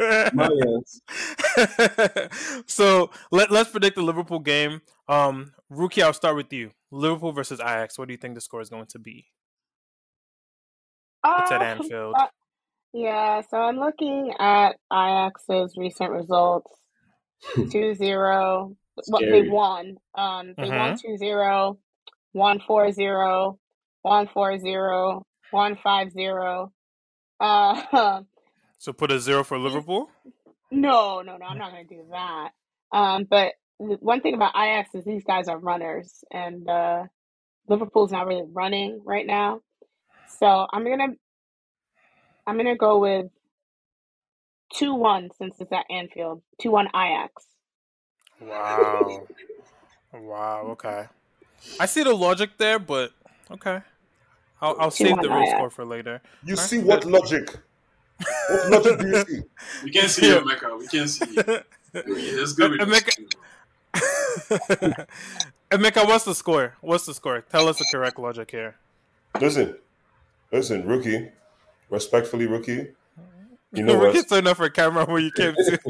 So let's predict the Liverpool game. Rookie, I'll start with you. Liverpool versus Ajax. What do you think the score is going to be? It's at Anfield. Yeah, so I'm looking at Ajax's recent results. 2-0. Well, they won. They won 2-0, 1-4-0, 1-4-0, 1-5-0. So put a 0 for Liverpool? No, I'm not going to do that. But one thing about Ajax is these guys are runners, and Liverpool's not really running right now. So I'm gonna go with 2-1 since it's at Anfield. 2-1 Ajax. Wow. Okay. I see the logic there, but okay. I'll save the real score for later. You see what logic? What logic do you see? We can't see you, Mecca. We can't see you. It's good. Emeka, what's the score? Tell us the correct logic here. Listen, Rookie. Respectfully, Rookie. You know Rookie turned off her camera when you came to.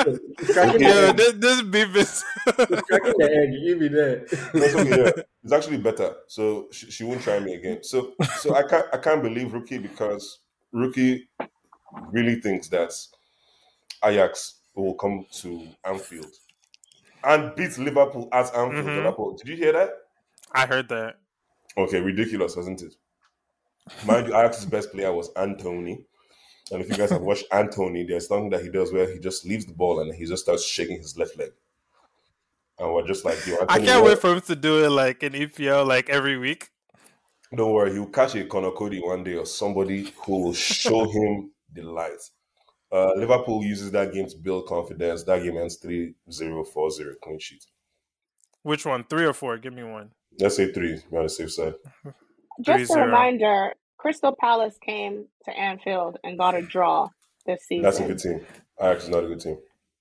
This beef is cracking the egg. Give me that. It's actually better. So she won't try me again. So I can't believe Rookie, because Rookie really thinks that Ajax will come to Anfield and beat Liverpool at Anfield. Mm-hmm. Did you hear that? I heard that. Okay, ridiculous, wasn't it? Mind you, Ajax's best player was Antony. And if you guys have watched Antony, there's something that he does where he just leaves the ball and he just starts shaking his left leg. And we're just like, Antony, I can't wait for him to do it in EPL every week. Don't worry, he'll catch a Conor Cody one day or somebody who will show him the light. Liverpool uses that game to build confidence. That game ends 3-0, 4-0, clean sheet. Which one? 3 or 4? Give me one. Let's say 3. We're on the safe side. Just 3-0. A reminder, Crystal Palace came to Anfield and got a draw this season. That's a good team. Ajax is not a good team.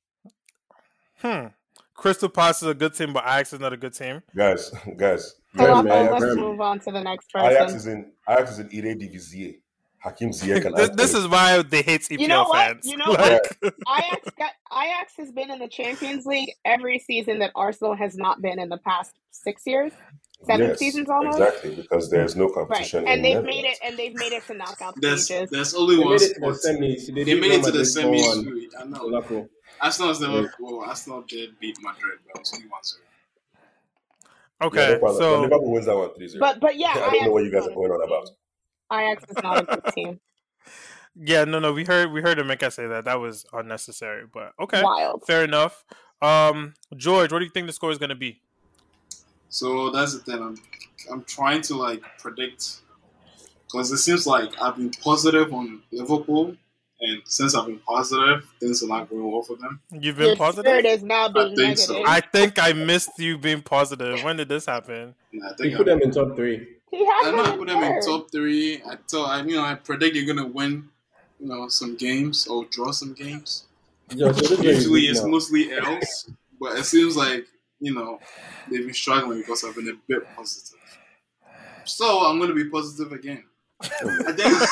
Crystal Palace is a good team, but Ajax is not a good team. Guys. Let's move on to the next person. Ajax is in Eredivisie. Hakim Ziyech and this is why they hate EPL fans. You know what? Ajax has been in the Champions League every season that Arsenal has not been in the past 6 years. 7 seasons almost. Exactly, because there's no competition. Right. And they've made it to knockout stages. There's only one spot. They made it to the semis. I know. Arsenal's never. Well, Arsenal did beat Madrid, but it was only 1-0. Okay, so Liverpool wins that one 3-0. But yeah, I don't know what you guys are going on about. Ajax is not a good team. Yeah, no. We heard Emeka say that. That was unnecessary, but okay, wild. Fair enough. George, what do you think the score is going to be? So that's the thing. I'm trying to predict, because it seems like I've been positive on Liverpool, and since I've been positive, things are not going well for them. You've been positive? Your spirit is now being negative. So. I think I missed you being positive. When did this happen? You put them in top 3. I know I put them in top 3. I predict you're gonna win, some games or draw some games. Yeah, so usually it's mostly L's, but it seems like they've been struggling because I've been a bit positive. So I'm gonna be positive again. I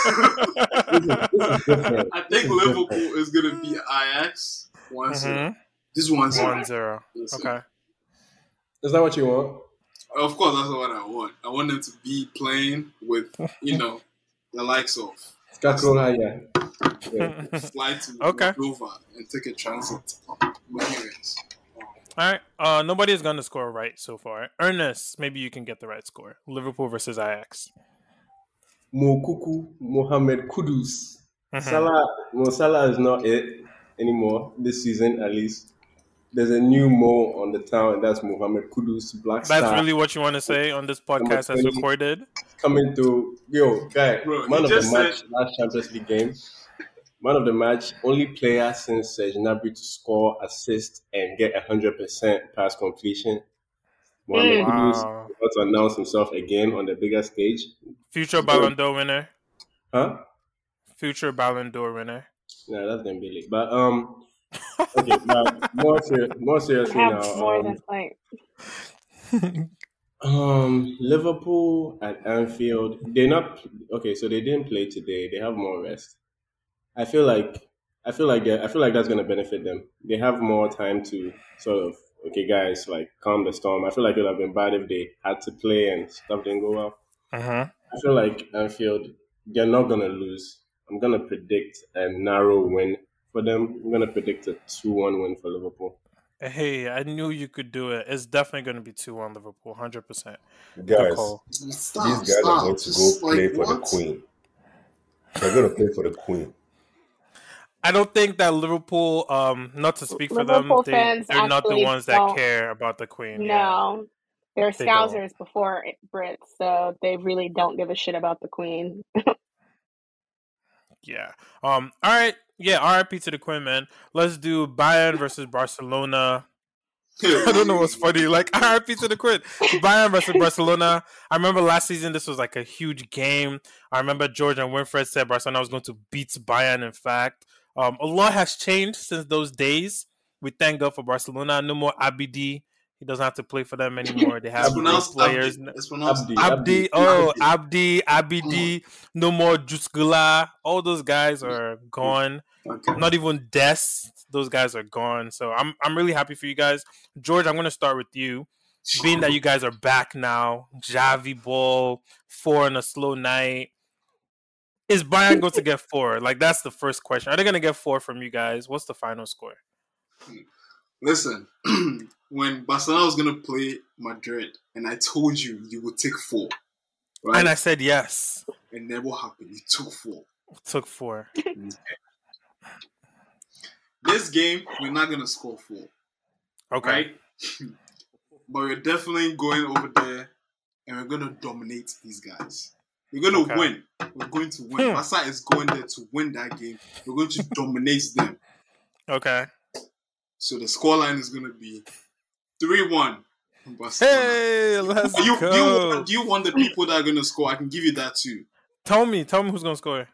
think Liverpool is gonna be Ajax 1-0. This 1-0. 1-0. Okay. Is that what you want? Of course, that's what I want. I want them to be playing with, the likes of Slide to Moldova and take a transit. Anyways. All right. Nobody has gotten the score right so far. Ernest, maybe you can get the right score. Liverpool versus Ajax. Mohamed Kudus. Salah is not it anymore this season, at least. there's a new Mo on the town, and that's Mohamed Kudus, Black Star. That's really what you want to say on this podcast as recorded? Coming through, guy, Bro, man of the match last Champions League game. Man of the match, only player since Serge Gnabry to score, assist, and get 100% pass completion. Mohamed Kudus about to announce himself again on the bigger stage. Future Ballon d'Or winner. Huh? Future Ballon d'Or winner. Yeah, that's Dembele. But okay, but more seriously now. More than like. Liverpool at Anfield. They're not okay. So they didn't play today. They have more rest. I feel like that's going to benefit them. They have more time to sort of guys, like calm the storm. I feel like it would have been bad if they had to play and stuff didn't go well. Uh-huh. I feel like Anfield, they're not going to lose. I'm going to predict a narrow win for them. I'm going to predict a 2-1 win for Liverpool. Hey, I knew you could do it. It's definitely going to be 2-1 Liverpool, 100%. Guys, these guys are going to go play for the Queen. They're going to play for the Queen. I don't think that Liverpool, not to speak for them, they're not the ones that care about the Queen. No, they're Scousers before Brits, so they really don't give a shit about the Queen. Yeah. All right. Yeah, RIP to the Queen, man. Let's do Bayern versus Barcelona. I don't know what's funny. Like, RIP to the Queen. Bayern versus Barcelona. I remember last season, this was like a huge game. I remember George and Winfred said Barcelona was going to beat Bayern, in fact. A lot has changed since those days. We thank God for Barcelona. No more Abidi. He doesn't have to play for them anymore. They have players. Abdi. Abidi. No more Juskula. All those guys are gone. Okay. Not even Des. Those guys are gone. So I'm really happy for you guys. George, I'm going to start with you. Being that you guys are back now, Javi ball, 4 on a slow night. Is Bayern going to get 4? Like, that's the first question. Are they going to get 4 from you guys? What's the final score? Listen, when Barcelona was going to play Madrid, and I told you would take 4, right? And I said yes. It never happened. You took 4. Took 4. This game, we're not going to score 4. Okay. Right? But we're definitely going over there, and we're going to dominate these guys. We're going to win. We're going to win. Barca is going there to win that game. We're going to dominate them. Okay. So the scoreline is going to be 3-1. Hey, let's go. Do you want the people that are going to score? I can give you that too. Tell me who's going to score.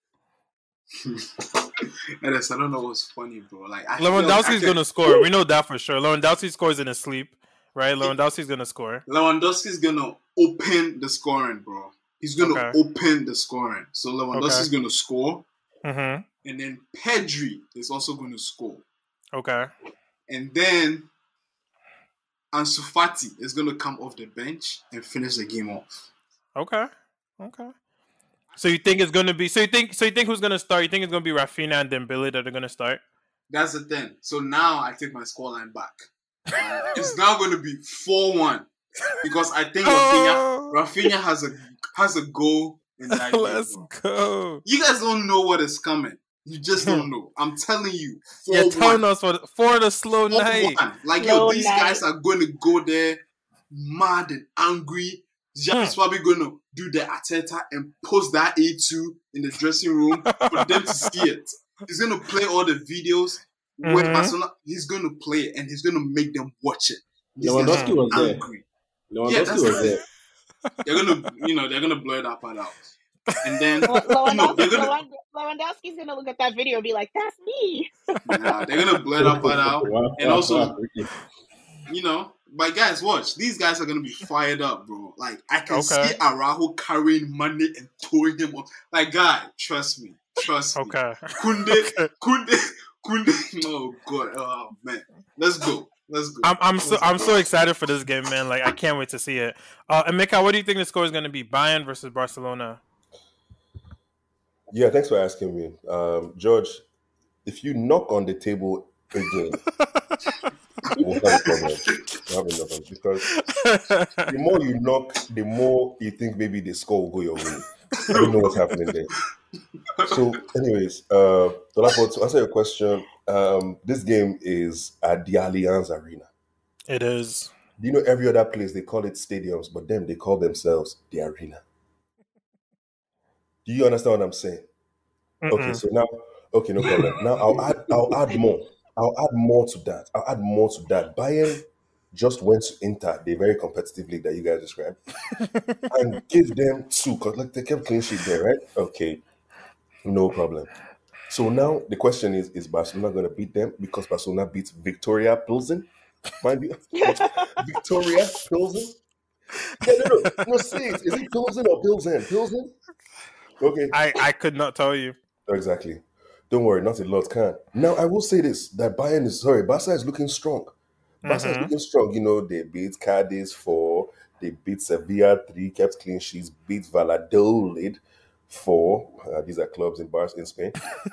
Ellis, I don't know what's funny, bro. Like, Lewandowski's going to score. We know that for sure. Lewandowski scores in his sleep, right? Lewandowski's going to score. Lewandowski's going to open the scoring, bro. He's going to open the scoring. So Lewandowski's going to score. Mm-hmm. And then Pedri is also going to score. Okay. And then Ansu Fati is going to come off the bench and finish the game off. Okay. So you think it's going to be... So you think who's going to start? You think it's going to be Rafinha and Dembele that are going to start? That's the thing. So now I take my scoreline back. It's now going to be 4-1. Because I think Rafinha has a goal in that game. Let's go. You guys don't know what is coming. You just don't know. I'm telling you. 4-1. You're telling us for the slow night. Like, these guys are going to go there mad and angry. Javi's probably going to do the Arteta and post that A2 in the dressing room for them to see it. He's going to play all the videos with Barcelona. He's going to play it and he's going to make them watch it. Lewandowski was angry. Lewandowski was there. They're gonna blur that part out, and then Lewandowski's gonna look at that video and be like, "That's me." Nah, they're gonna blur that part out, and also, but guys, watch. These guys are gonna be fired up, bro. Like, I can see Araujo carrying money and throwing him up. Like, guy, trust me. Okay. Kunde. Oh God, oh man, let's go. I'm so excited for this game, man. Like, I can't wait to see it. And Mika, what do you think the score is going to be? Bayern versus Barcelona. Yeah, thanks for asking me, George. If you knock on the table again, we'll have a problem. Because the more you knock, the more you think maybe the score will go your way. I don't know what's happening there. So, anyways, Dolapo, to answer your question, This game is at the Allianz Arena. It is. Do you know every other place they call it stadiums, but them they call themselves the arena? Do you understand what I'm saying? Okay, so now, okay, no problem. Now I'll add more. I'll add more to that. Bayern just went to Inter, the very competitive league that you guys described, and give them 2 because like they kept clean sheet there, right? Okay, no problem. So now the question is Barcelona going to beat them because Barcelona beats Victoria Pilsen? Mind you, Victoria Pilsen? Yeah, no. Say it. Is it Pilsen or Pilsen? Pilsen? Okay. I could not tell you. Exactly. Don't worry, not a lot can. Now I will say this: that Barca is looking strong. Barca is looking strong. You know, they beat Cadiz 4, they beat Sevilla 3, kept clean sheets, beat Valladolid 4. These are clubs in Spain.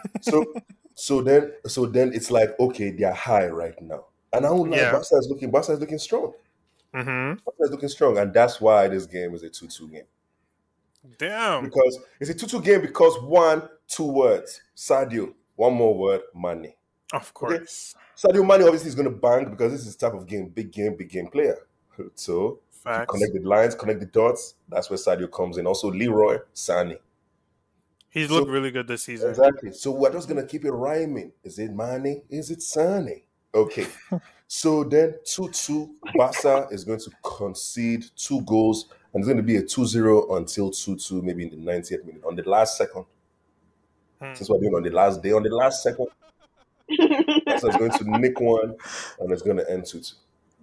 So then it's like, okay, they are high right now. And I won't lie, Barca is looking strong. Barca is looking strong, and that's why this game is a 2-2 game. Damn. Because it's a 2-2 game because 2 words. Sadio, 1 more word, Mane. Of course. Okay? Sadio Mane obviously is going to bang because this is the type of game, big game player. So, connect the lines, connect the dots. That's where Sadio comes in. Also, Leroy Sané. He's looked really good this season. Exactly. So, we're just going to keep it rhyming. Is it Mane? Is it Sané? Okay. So, then 2-2. Barca is going to concede 2 goals. And it's going to be a 2-0 until 2-2, maybe in the 90th minute, on the last second. Since we're doing on the last day, on the last second, so it's going to nick 1, and it's going to end 2-2.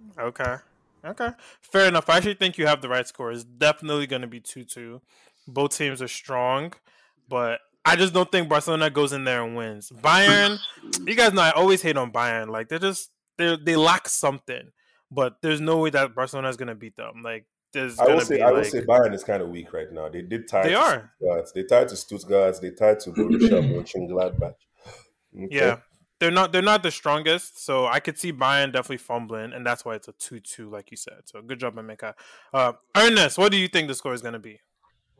Okay. Fair enough. I actually think you have the right score. It's definitely going to be 2-2. Both teams are strong, but I just don't think Barcelona goes in there and wins. Bayern, you guys know I always hate on Bayern. Like, they lack something, but there's no way that Barcelona is going to beat them. Like, I will say Bayern is kind of weak right now. They tied to Stuttgart. They tied to Borussia Mönchengladbach. Okay. Yeah, they're not the strongest, so I could see Bayern definitely fumbling, and that's why it's a 2-2, like you said. So good job, Emeka. Ernest, what do you think the score is going to be?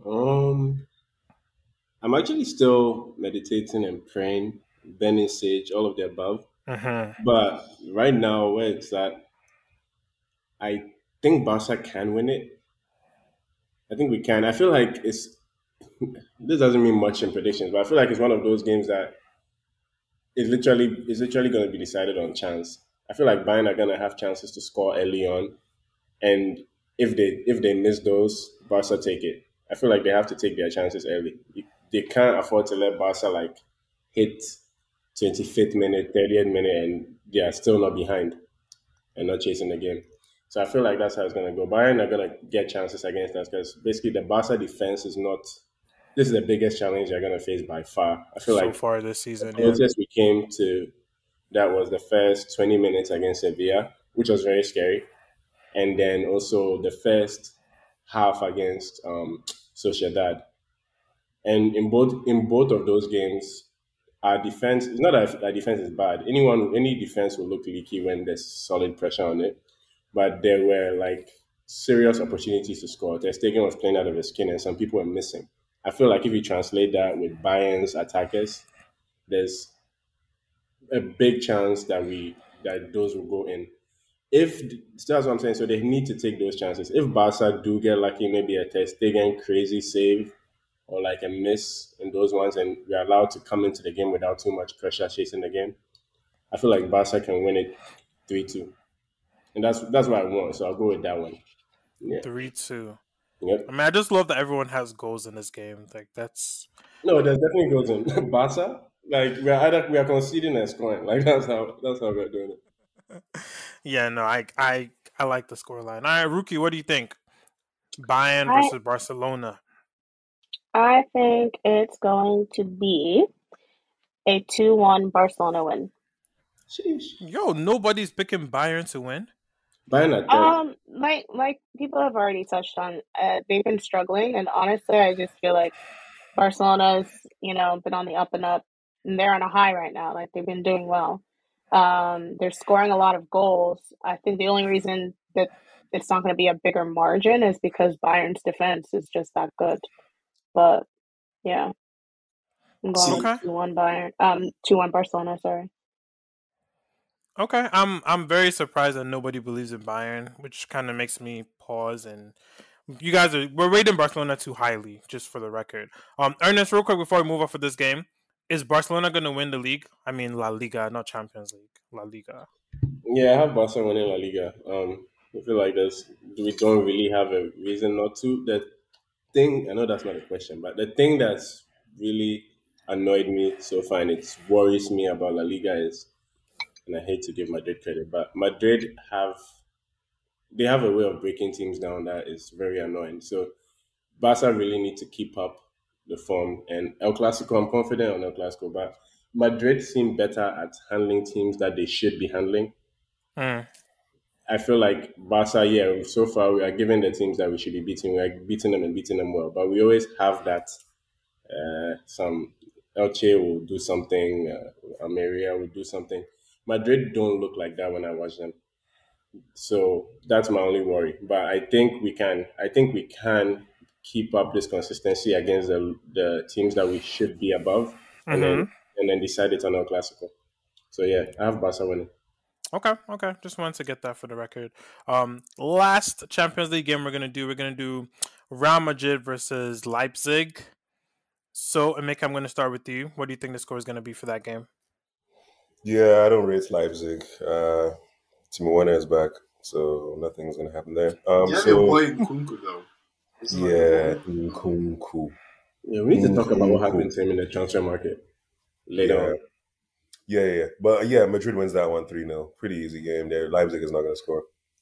I'm actually still meditating and praying, burning sage, all of the above. But right now, where it's at, I think Barca can win it. I think we can. I feel like this doesn't mean much in predictions, but I feel like it's one of those games that is literally going to be decided on chance. I feel like Bayern are going to have chances to score early on, and if they miss those, Barca take it. I feel like they have to take their chances early. They can't afford to let Barca hit 25th minute, 30th minute, and they are still not behind and not chasing the game. So I feel like that's how it's going to go. Bayern are going to get chances against us because basically the Barca defense is not. This is the biggest challenge they're going to face by far. I feel so far this season. The closest we came to that was the first 20 minutes against Sevilla, which was very scary, and then also the first half against Sociedad. And in both of those games, our defense is not that our defense is bad. Any defense will look leaky when there's solid pressure on it. But there were serious opportunities to score. Ter Stegen was playing out of his skin, and some people were missing. I feel like if you translate that with Bayern's attackers, there's a big chance that those will go in. That's what I'm saying. So they need to take those chances. If Barca do get lucky, maybe a Ter Stegen crazy save or a miss in those ones, and we're allowed to come into the game without too much pressure chasing the game, I feel like Barca can win it 3-2. And that's what I want, so I'll go with that one. Yeah. 3-2. Yep. I mean, I just love that everyone has goals in this game. There's definitely goals in Barca. We are conceding and scoring. That's how we're doing it. Yeah, no, I like the scoreline. All right, Rookie, what do you think? Bayern versus Barcelona. I think it's going to be a 2-1 Barcelona win. Sheesh. Yo, nobody's picking Bayern to win. Bayern at like people have already touched on, they've been struggling, and honestly, I just feel like Barcelona's been on the up and up, and they're on a high right now. They've been doing well. They're scoring a lot of goals. I think the only reason that it's not going to be a bigger margin is because Bayern's defense is just that good. But yeah, I'm going 2-1 Bayern. 2-1 Barcelona. Sorry. Okay, I'm very surprised that nobody believes in Bayern, which kind of makes me pause. And we're rating Barcelona too highly, just for the record. Ernest, real quick before we move off of this game, is Barcelona going to win the league? I mean, La Liga, not Champions League. La Liga. Yeah, I have Barca winning La Liga. I feel like we don't really have a reason not to. The thing, I know that's not a question, but the thing that's really annoyed me so far and it worries me about La Liga is, and I hate to give Madrid credit, but Madrid they have a way of breaking teams down that is very annoying. So Barca really need to keep up the form. And El Clasico, I'm confident on El Clasico, but Madrid seem better at handling teams that they should be handling. I feel like Barca, yeah, so far we are giving the teams that we should be beating, we are beating them and beating them well. But we always have that some Elche will do something, Almeria will do something. Madrid don't look like that when I watch them. So that's my only worry. But I think we can keep up this consistency against the teams that we should be above and then decide it on El Clasico. So yeah, I have Barca winning. Okay. Just wanted to get that for the record. Last Champions League game we're gonna do Real Madrid versus Leipzig. So, Emeka, I'm gonna start with you. What do you think the score is gonna be for that game? Yeah, I don't rate Leipzig. Timo Werner is back, so nothing's gonna happen there. You're playing Nkunku though. Yeah, Nkunku. Yeah, we need to talk about what happened to him in the transfer market later on. Yeah. But yeah, Madrid wins that one 3-0. Pretty easy game there. Leipzig is not going to score.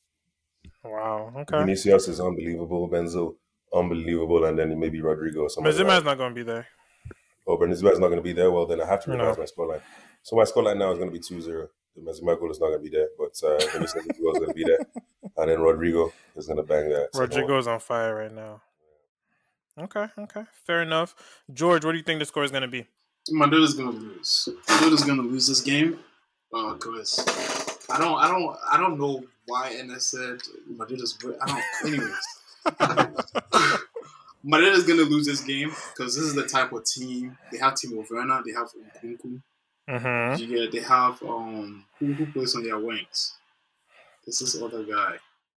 Wow, okay. Vinicius is unbelievable. Benzo, unbelievable. And then maybe Rodrigo. Benzema's not going to be there. Oh, Benzema's not going to be there? Well, then I have to revise my scoreline. So my scoreline now is going to be 2-0. The Benzema goal is not going to be there, but Vinicius is going to be there. And then Rodrigo is going to bang that. Rodrigo is on fire right now. Okay. Fair enough. George, what do you think the score is going to be? Madrid is gonna lose. Madrid is gonna lose this game because I don't know why NS said Madrid is. Anyways, Madrid is gonna lose this game because this is the type of team they have. Timo Werner, they have Nkunku. They have who plays on their wings. This is other guy.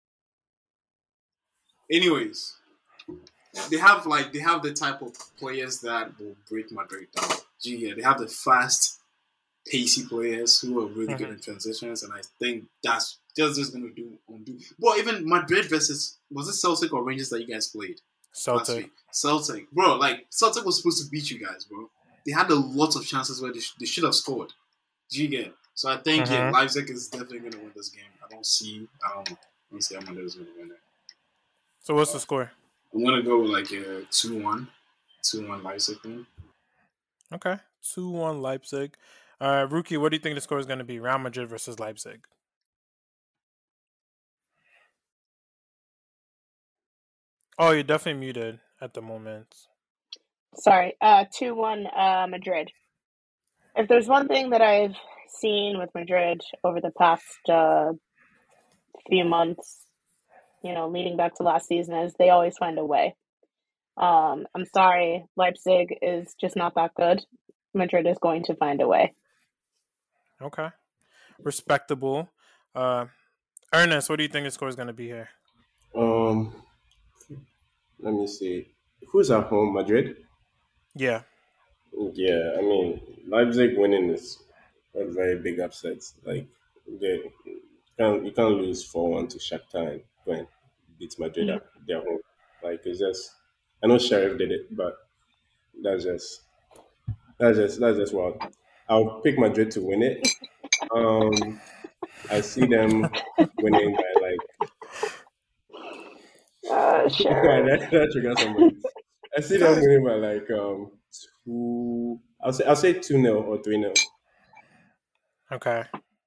Anyways, they have the type of players that will break Madrid down. They have the fast, pacey players who are really good in transitions, and I think that's just going to do undo. Well, even Madrid versus, was it Celtic or Rangers that you guys played? Celtic, bro. Like Celtic was supposed to beat you guys, bro. They had a lot of chances where they should have scored. So I think Leipzig is definitely going to win this game. I don't see how Madrid is going to win it. So what's the score? I'm going to go with like a 2-1 Leipzig thing. Okay, 2-1 Leipzig. Rookie, what do you think the score is going to be? Real Madrid versus Leipzig. Oh, you're definitely muted at the moment. Sorry, 2-1 Madrid. If there's one thing that I've seen with Madrid over the past few months, leading back to last season, is they always find a way. I'm sorry, Leipzig is just not that good. Madrid is going to find a way. Okay. Respectable. Ernest, what do you think the score is going to be here? Let me see. Who's at home? Madrid? Yeah. Yeah, I mean, Leipzig winning is a very big upset. Like, you can't lose 4-1 to Shakhtar and go and beat Madrid at their home. Like, it's just... I know Sheriff did it, but that's just wild. I'll pick Madrid to win it. I see them winning by that triggers somebody. I see them winning by like 2. I'll say 2-0 or 3-0. Okay.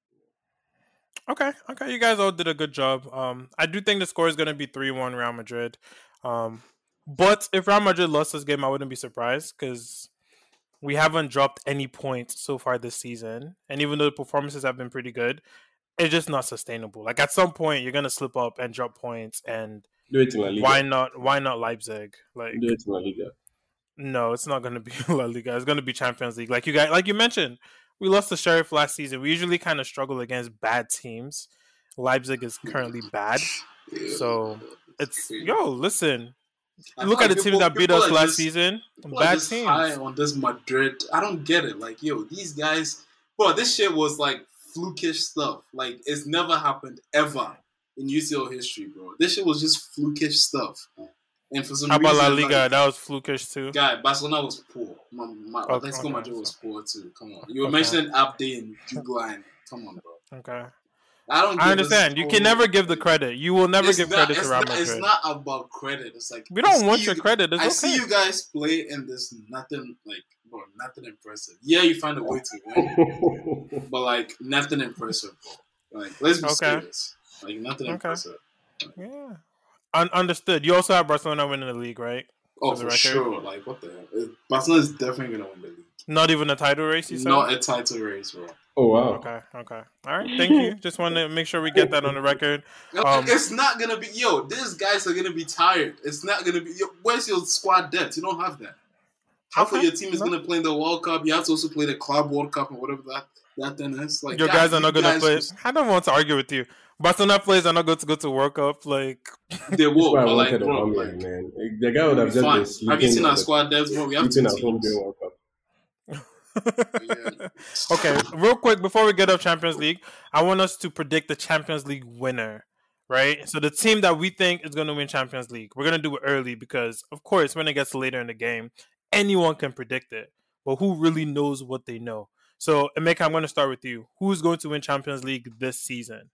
You guys all did a good job. I do think the score is going to be 3-1 Real Madrid. But if Real Madrid lost this game, I wouldn't be surprised because we haven't dropped any points so far this season. And even though the performances have been pretty good, it's just not sustainable. Like at some point, you're gonna slip up and drop points. And do it in La Liga. Why not Leipzig? Like do it in La Liga. No, it's not gonna be La Liga. It's gonna be Champions League. Like you mentioned, We lost to Sheriff last season. We usually kind of struggle against bad teams. Leipzig is currently bad. So it's listen. Look at the teams that beat us last season. Bad teams. High on this Madrid. I don't get it. Like, these guys. Bro, this shit was like flukish stuff. Like, it's never happened ever in UCL history, bro. This shit was just flukish stuff. And for some reason, how about La Liga? That was flukish too. Guy, Barcelona was poor. Atletico Madrid was poor too. Come on. You were mentioning Abde and Jugline. Come on, bro. Okay. I understand. You can never give the credit. You will never give credit to Real Madrid. It's not about credit. It's like we don't want your credit. It's I see you guys play in this nothing impressive. Yeah, you find a way to win, but like nothing impressive, bro. Like let's be serious. Like nothing impressive. Yeah. Understood. You also have Barcelona winning the league, right? Oh, for sure. Like what the hell? Barcelona is definitely gonna win the league. Not even a title race, you said? Not a title race, bro. Oh, wow. Okay. All right, thank you. Just want to make sure we get that on the record. It's not going to be... these guys are going to be tired. It's not going to be... where's your squad depth? You don't have that. Half of your team is going to play in the World Cup. You have to also play the Club World Cup or whatever that thing is. Like, your guys are not going to play... I don't want to argue with you. Barcelona players are not going to go to World Cup. Like... They will, but like, bro, man. The guy would have just been sleeping... Have you seen our squad depth, bro? We have two teams. World Cup. Okay, real quick before we get up Champions League, I want us to predict the Champions League winner, right? So the team that we think is going to win Champions League, we're going to do it early because, of course, when it gets later in the game, anyone can predict it. But who really knows what they know? So, Emeka, I'm going to start with you. Who's going to win Champions League this season?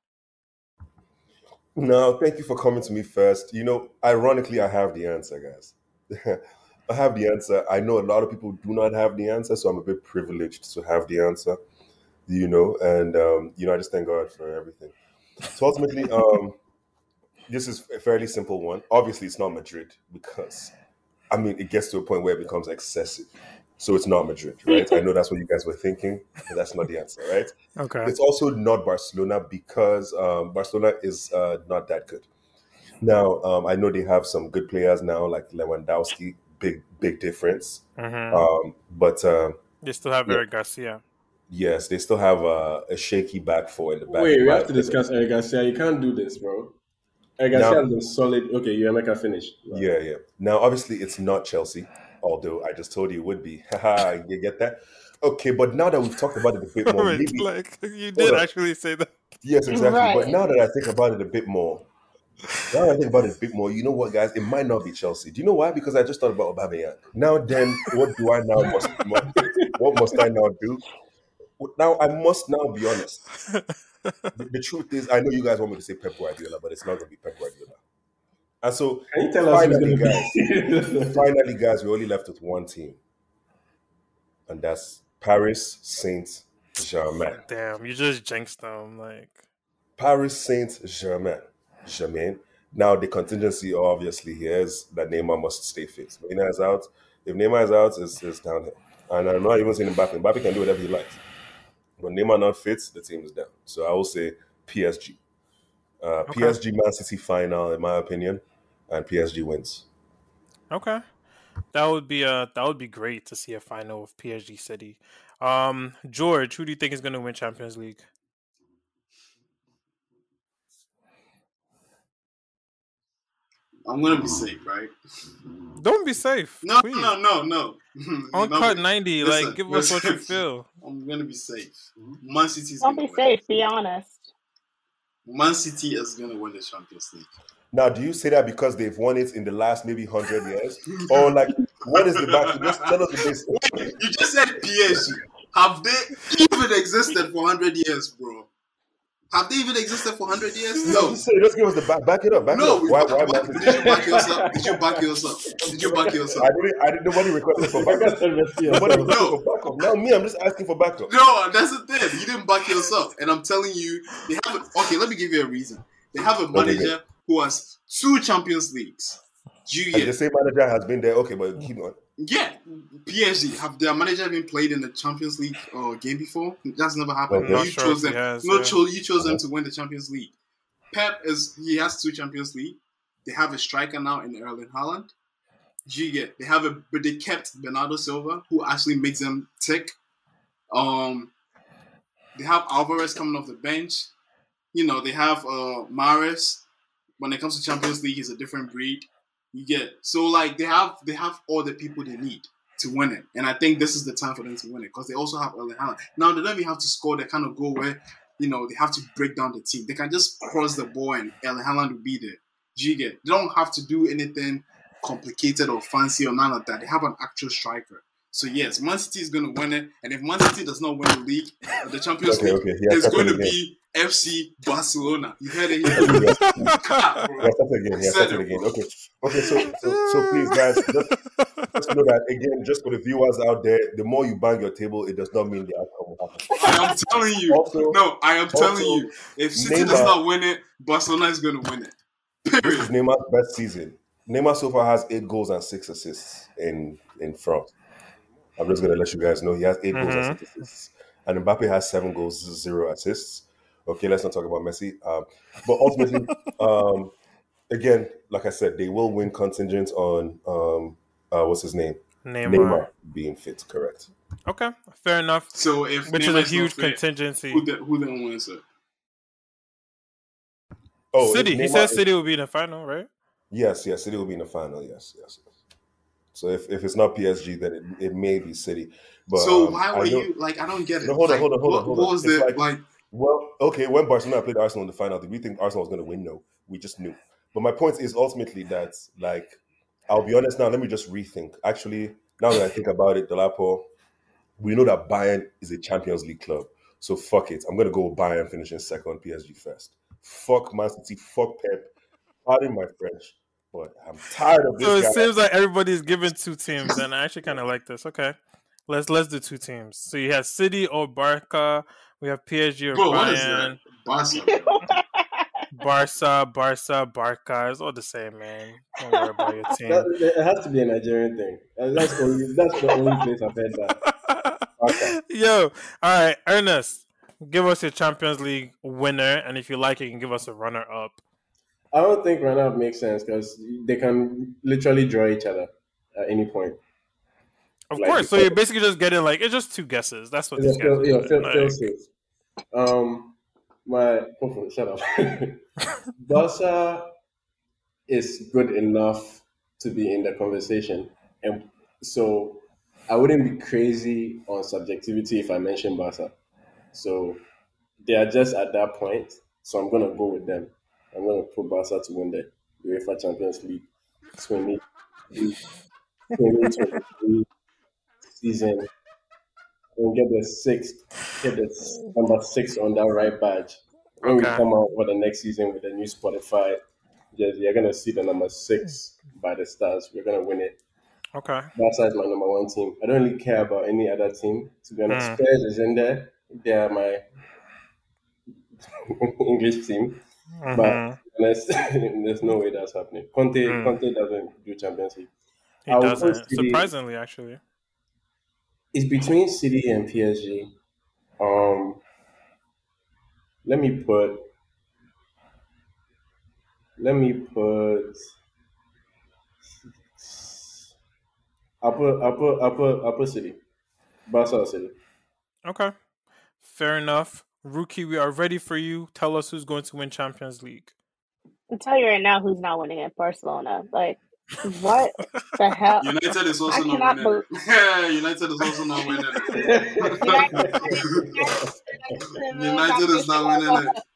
No, thank you for coming to me first. Ironically, I have the answer, guys. I have the answer. I know a lot of people do not have the answer, so I'm a bit privileged to have the answer, and I just thank God for everything. So ultimately, this is a fairly simple one. Obviously, it's not Madrid because, it gets to a point where it becomes excessive. So it's not Madrid, right? I know that's what you guys were thinking, but that's not the answer, right? Okay. It's also not Barcelona because Barcelona is not that good. Now, I know they have some good players now, like Lewandowski. Big difference. Mm-hmm. But they still have Eric Garcia. Yes, they still have a shaky back four in the back. Wait, we have to discuss Eric Garcia. You can't do this, bro. Eric Garcia has been solid. Okay, you make a finish. Right. Yeah. Now, obviously, it's not Chelsea, although I just told you it would be. You get that? Okay, but now that we've talked about it a bit more, maybe you did actually say that. Yes, exactly. Right. But now that I think about it a bit more, you know what, guys? It might not be Chelsea. Do you know why? Because I just thought about Aubameyang. Now then, what do I now what must I now do? Now, I must now be honest. The truth is, I know you guys want me to say Pep Guardiola, but it's not going to be Pep Guardiola. And so, can you tell finally, guys, we're only left with one team. And that's Paris Saint-Germain. Damn, you just jinxed them. Paris Saint-Germain. Now the contingency obviously here is that Neymar must stay fit. Neymar is out. If Neymar is out, it's downhill. And I'm not even saying Mbappe. Mbappe can do whatever he likes. But Neymar not fit, the team is down. So I will say PSG. Okay. PSG Man City final, in my opinion, and PSG wins. Okay, that would be great to see a final of PSG City. George, who do you think is going to win Champions League? I'm gonna be safe, right? Don't be safe. No. Uncut 90. Listen, give us what you feel. I'm gonna be safe. Man City. Don't be safe. Be honest. Man City is gonna win the Champions League. Now, do you say that because they've won it in the last maybe 100 years, or what is the back? Just tell us the basics. You just said PSG. Have they even existed for 100 years, bro? Have they even existed for 100 years? No. Just give us the back. Back it up. Why did you back yourself? Did you back yourself? I didn't. Nobody requested for backup. Nobody requested for backup. Now me, I'm just asking for backup. No, that's the thing. You didn't back yourself, and I'm telling you, they have. Okay, let me give you a reason. They have a manager who has 2 Champions Leagues. The same manager has been there. Okay, but keep on. Yeah, PSG. Have their manager been played in the Champions League game before? That's never happened. Okay. You chose them. You chose them to win the Champions League. Pep he has 2 Champions League. They have a striker now in Erling Haaland. But they kept Bernardo Silva, who actually makes them tick. they have Alvarez coming off the bench. You know, they have Mahrez. When it comes to Champions League, he's a different breed. You get so like they have all the people they need to win it, and I think this is the time for them to win it because they also have Erling Haaland. Now they don't even have to score the kind of goal where they have to break down the team. They can just cross the ball and Erling Haaland will be there. You get they don't have to do anything complicated or fancy or none of that. They have an actual striker. So yes, Man City is going to win it, and if Man City does not win the league, the Champions League, it's going to be FC Barcelona. You heard it here. Start it again. Okay. So please, guys, just know that again. Just for the viewers out there, the more you bang your table, it does not mean the outcome will happen. I am telling you. I am telling you. If City does not win it, Barcelona is going to win it. Period. This is Neymar's best season. Neymar so far has 8 goals and 6 assists in France. I'm just going to let you guys know he has 8 goals and 6 assists. And Mbappe has 7 goals, 0 assists. Okay, let's not talk about Messi. But ultimately, again, like I said, they will win contingent on, what's his name? Neymar being fit, correct. Okay, fair enough. So if which Neymar's is a huge fit, contingency. Who then wins it? Oh, City. He said City will be in the final, right? Yes, City will be in the final, yes. So if it's not PSG, then it may be City. But so why were you like? I don't get it. No, hold on. What was it like? Well, okay, when Barcelona played Arsenal in the final, did we think Arsenal was going to win? No, we just knew. But my point is ultimately that, like, I'll be honest now. Let me just rethink. Actually, now that I think about it, Dolapo, we know that Bayern is a Champions League club. So fuck it. I'm going to go with Bayern finishing second, PSG first. Fuck Man City. Fuck Pep. Pardon my French. But I'm tired of this. So it seems like everybody's given 2 teams, and I actually kind of like this. Okay, let's do 2 teams. So you have City or Barca. We have PSG or Bayern. Barca. It's all the same, man. Don't worry about your team. It has to be a Nigerian thing. That's the only place I've heard that. Okay. Yo, all right, Ernest, give us your Champions League winner, and if you like, you can give us a runner-up. I don't think run-up makes sense because they can literally draw each other at any point. Of course, so you're basically just getting it's just 2 guesses. That's what this guy's safe. Shut up. Barca is good enough to be in the conversation, and so I wouldn't be crazy on subjectivity if I mention Barca. So they are just at that point. So I'm gonna go with them. I'm going to put Barca to win the UEFA Champions League 2023 season and get the number 6 on that right badge. When we come out for the next season with the new Spotify jersey, you're going to see the number 6 by the Stars. We're going to win it. Okay. Barca is my number 1 team. I don't really care about any other team. To be honest, Spurs is in there. They are my English team. But there's no way that's happening. Conte doesn't do Champions League. He doesn't. Surprisingly, actually. It's between City and PSG. Let me put I'll put City. Barca City. Okay. Fair enough. Rookie, we are ready for you. Tell us who's going to win Champions League. I'll tell you right now who's not winning it. Barcelona. Like, what the hell? United is also not winning it. United is also not winning it. United is not winning it.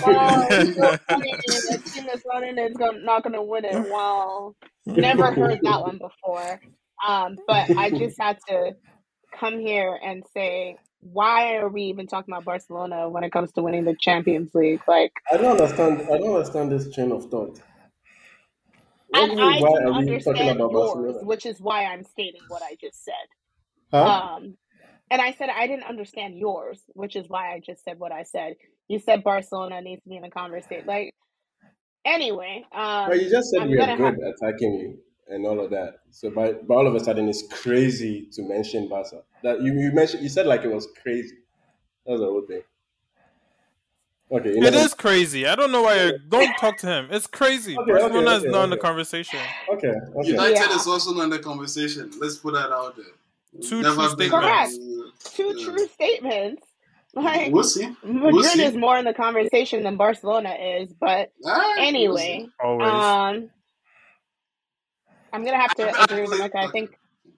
A team that's not in it is not going to win it. Wow. Never heard that one before. But I just had to come here and say, why are we even talking about Barcelona when it comes to winning the Champions League? Like, I don't understand this chain of thought. And I don't understand yours, which is why I'm stating what I just said. Huh? And I said I didn't understand yours, which is why I just said what I said. You said Barcelona needs to be in the conversation. Like, anyway. But you just said we are good at attacking you and all of that. So by all of a sudden, it's crazy to mention Barca. That you said like it was crazy. That was the whole thing. Okay, it is crazy. I don't know why don't talk to him. It's crazy. Barcelona is not in the conversation. Okay. United is also not in the conversation. Let's put that out there. Two true statements. Correct. Two true statements. Like, we'll see. Madrid is more in the conversation than Barcelona is, but anyway, always. I'm gonna have to agree with Emeka. I think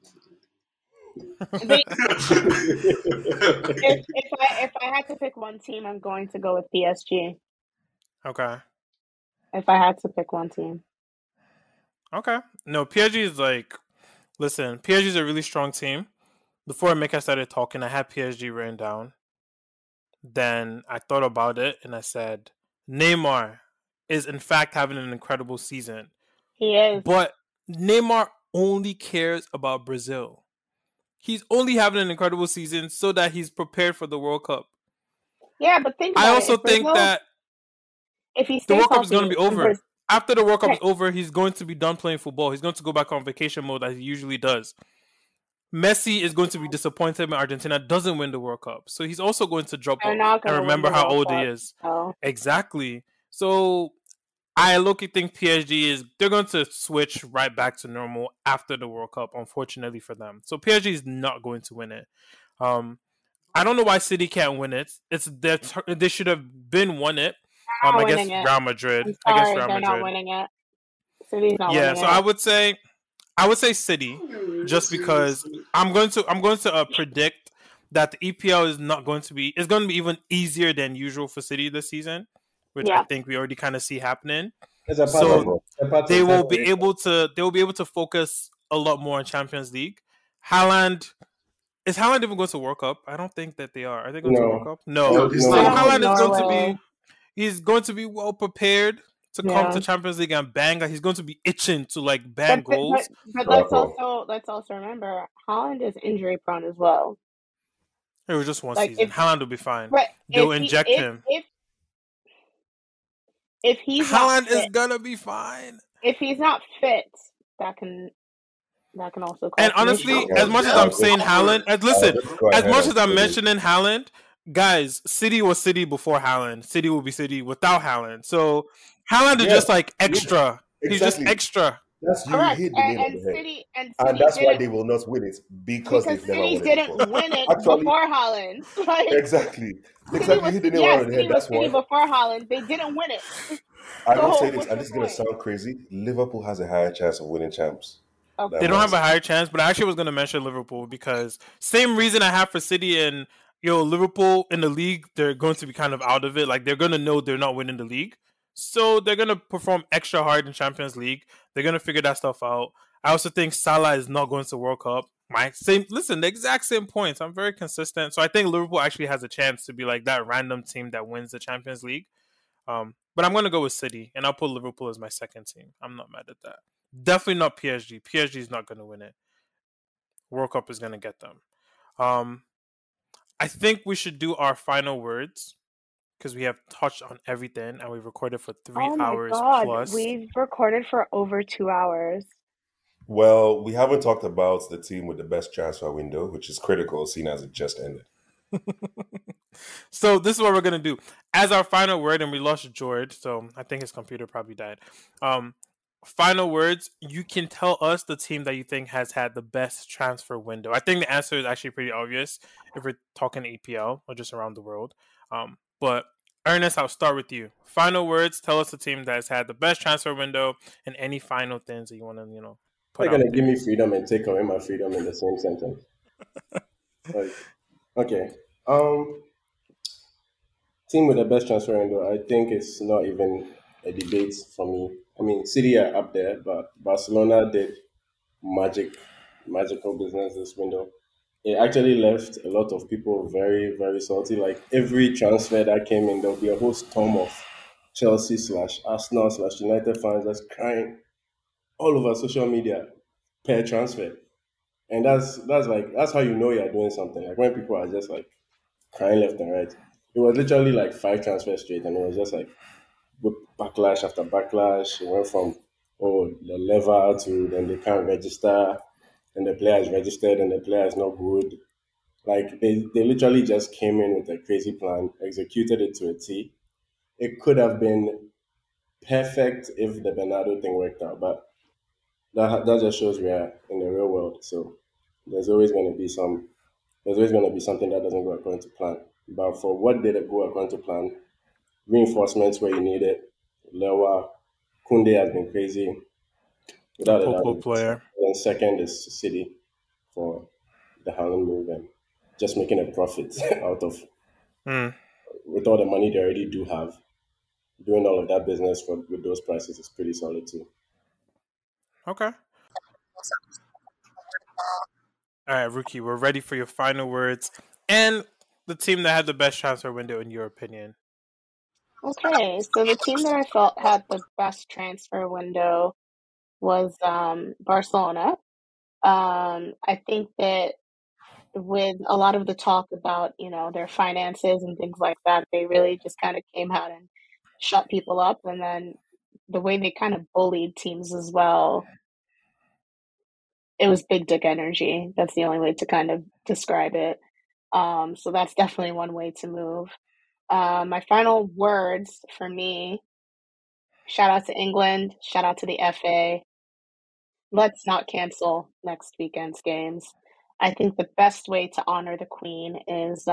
if I had to pick one team, I'm going to go with PSG. Okay. If I had to pick one team. Okay. No, PSG is like, listen, PSG is a really strong team. Before Emeka started talking, I had PSG written down. Then I thought about it and I said, Neymar is in fact having an incredible season. He is. But Neymar only cares about Brazil. He's only having an incredible season so that he's prepared for the World Cup. Yeah, but I also think that if he the World Cup is going to be over. After the World Cup is over, he's going to be done playing football. He's going to go back on vacation mode as he usually does. Messi is going to be disappointed when Argentina doesn't win the World Cup. So he's also going to drop off and remember how old he is. Oh. Exactly. So I look-y think PSG they're going to switch right back to normal after the World Cup, unfortunately for them. So PSG is not going to win it. I don't know why City can't win it. They should have been won it. I guess Real Madrid. They're not winning it. City's not winning it. So I would say City, just because I'm going to predict that the EPL is going to be even easier than usual for City this season, which I think we already kind of see happening. So they will be able to focus a lot more on Champions League. Is Haaland even going to World Cup? I don't think that they are. Are they going to World Cup? No. So Haaland is going to be. He's going to be well prepared to come to Champions League and bang. He's going to be itching to bang goals. But let's also remember Haaland is injury prone as well. It was just one season. Haaland will be fine. They'll inject him. If he's Haaland is gonna be fine. If he's not fit, that can also. And honestly, as much as I'm saying Haaland, as much as I'm mentioning Haaland. Guys, City was City before Haaland. City will be City without Haaland. So Haaland is just extra. Yeah, exactly. He's just extra. That's you hit the nail on the head. And that's why they will not win it because City didn't win it before Haaland. Exactly. You hit the nail on the head. That's why. Before Haaland, they didn't win it. I will say this, and this is going to sound crazy. Liverpool has a higher chance of winning champs. Okay. They don't have a higher chance, but I actually was going to mention Liverpool because same reason I have for City and Liverpool in the league, they're going to be kind of out of it. They're going to know they're not winning the league. So they're going to perform extra hard in Champions League. They're going to figure that stuff out. I also think Salah is not going to World Cup. The exact same points. I'm very consistent. So I think Liverpool actually has a chance to be that random team that wins the Champions League. But I'm going to go with City, and I'll put Liverpool as my second team. I'm not mad at that. Definitely not PSG. PSG is not going to win it. World Cup is going to get them. I think we should do our final words because we have touched on everything and we've recorded for 3 hours plus. We've recorded for over 2 hours. Well, we haven't talked about the team with the best transfer window, which is critical, seeing as it just ended. So this is what we're going to do. As our final word, and we lost George, so I think his computer probably died. Final words, you can tell us the team that you think has had the best transfer window. I think the answer is actually pretty obvious if we're talking EPL or just around the world. But Ernest, I'll start with you. Final words, tell us the team that has had the best transfer window and any final things that you want to, put out. They're going to give me freedom and take away my freedom in the same sentence. Okay. Team with the best transfer window, I think it's not even a debate for me. I mean, City are up there, but Barcelona did magical business this window. It actually left a lot of people very, very salty. Every transfer that came in, there'll be a whole storm of Chelsea / Arsenal / United fans that's crying all over social media per transfer. And that's how you know you're doing something. When people are just crying left and right. It was literally 5 transfers straight, and it was just with backlash after backlash. It went from the level to then they can't register, and the player is registered and the player is not good. They literally just came in with a crazy plan, executed it to a T. It could have been perfect if the Bernardo thing worked out, but that just shows we are in the real world. So there's always going to be something that doesn't go according to plan. But for what didn't go according to plan, reinforcements where you need it. Lewa, Kunde has been crazy. A Without a doubt. Popo player. And second is City for the Haaland move and just making a profit out of with all the money they already do have. Doing all of that business with those prices is pretty solid too. Okay. All right, Rookie, we're ready for your final words and the team that had the best transfer window in your opinion. Okay, so the team that I felt had the best transfer window was Barcelona. I think that with a lot of the talk about, their finances and things like that, they really just kind of came out and shut people up. And then the way they kind of bullied teams as well, it was big dick energy. That's the only way to kind of describe it. So that's definitely one way to move. My final words for me, shout out to England, shout out to the FA. Let's not cancel next weekend's games. I think the best way to honor the Queen is,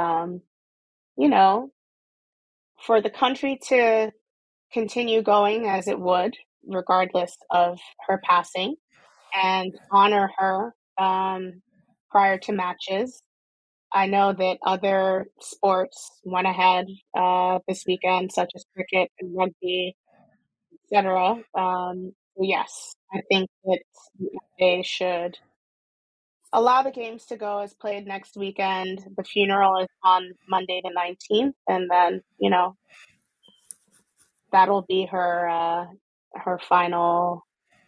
for the country to continue going as it would, regardless of her passing, and honor her prior to matches. I know that other sports went ahead this weekend, such as cricket and rugby, etc. Yes, I think that they should allow the games to go as played next weekend. The funeral is on Monday the 19th, and then that'll be her final.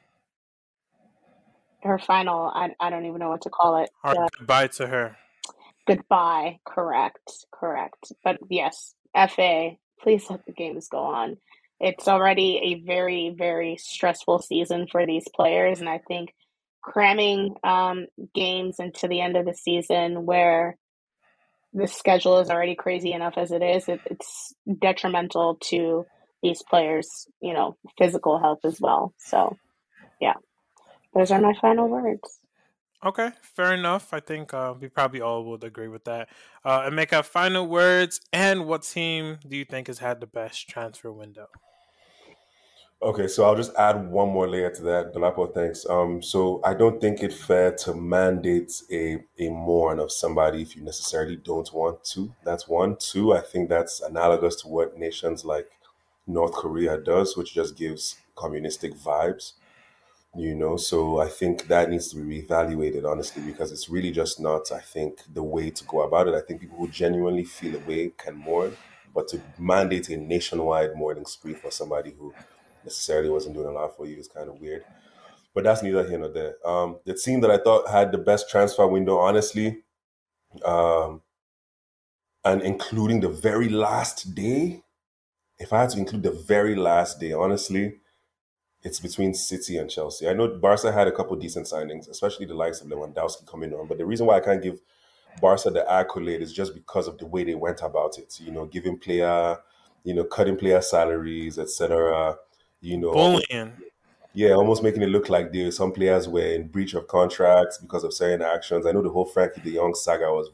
I don't even know what to call it. Goodbye to her. Goodbye. Correct. But yes, FA, please let the games go on. It's already a very, very stressful season for these players, and I think cramming games into the end of the season where the schedule is already crazy enough as it is, it's detrimental to these players, physical health as well. So, yeah, those are my final words. Okay, fair enough. I think we probably all would agree with that. And make our final words. And what team do you think has had the best transfer window? Okay, so I'll just add one more layer to that. Dolapo, thanks. So I don't think it's fair to mandate a mourn of somebody if you necessarily don't want to. That's one. Two, I think that's analogous to what nations like North Korea does, which just gives communistic vibes. So I think that needs to be reevaluated, honestly, because it's really just not, I think, the way to go about it. I think people who genuinely feel a way can mourn, but to mandate a nationwide mourning spree for somebody who necessarily wasn't doing a lot for you is kind of weird. But that's neither here nor there. The team that I thought had the best transfer window, honestly, and including the very last day, if I had to include the very last day, honestly, it's between City and Chelsea. I know Barca had a couple decent signings, especially the likes of Lewandowski coming on. But the reason why I can't give Barca the accolade is just because of the way they went about it. Giving player, cutting player salaries, etc. Bullying. Yeah, almost making it look like some players were in breach of contracts because of certain actions. I know the whole Frankie de Jong saga was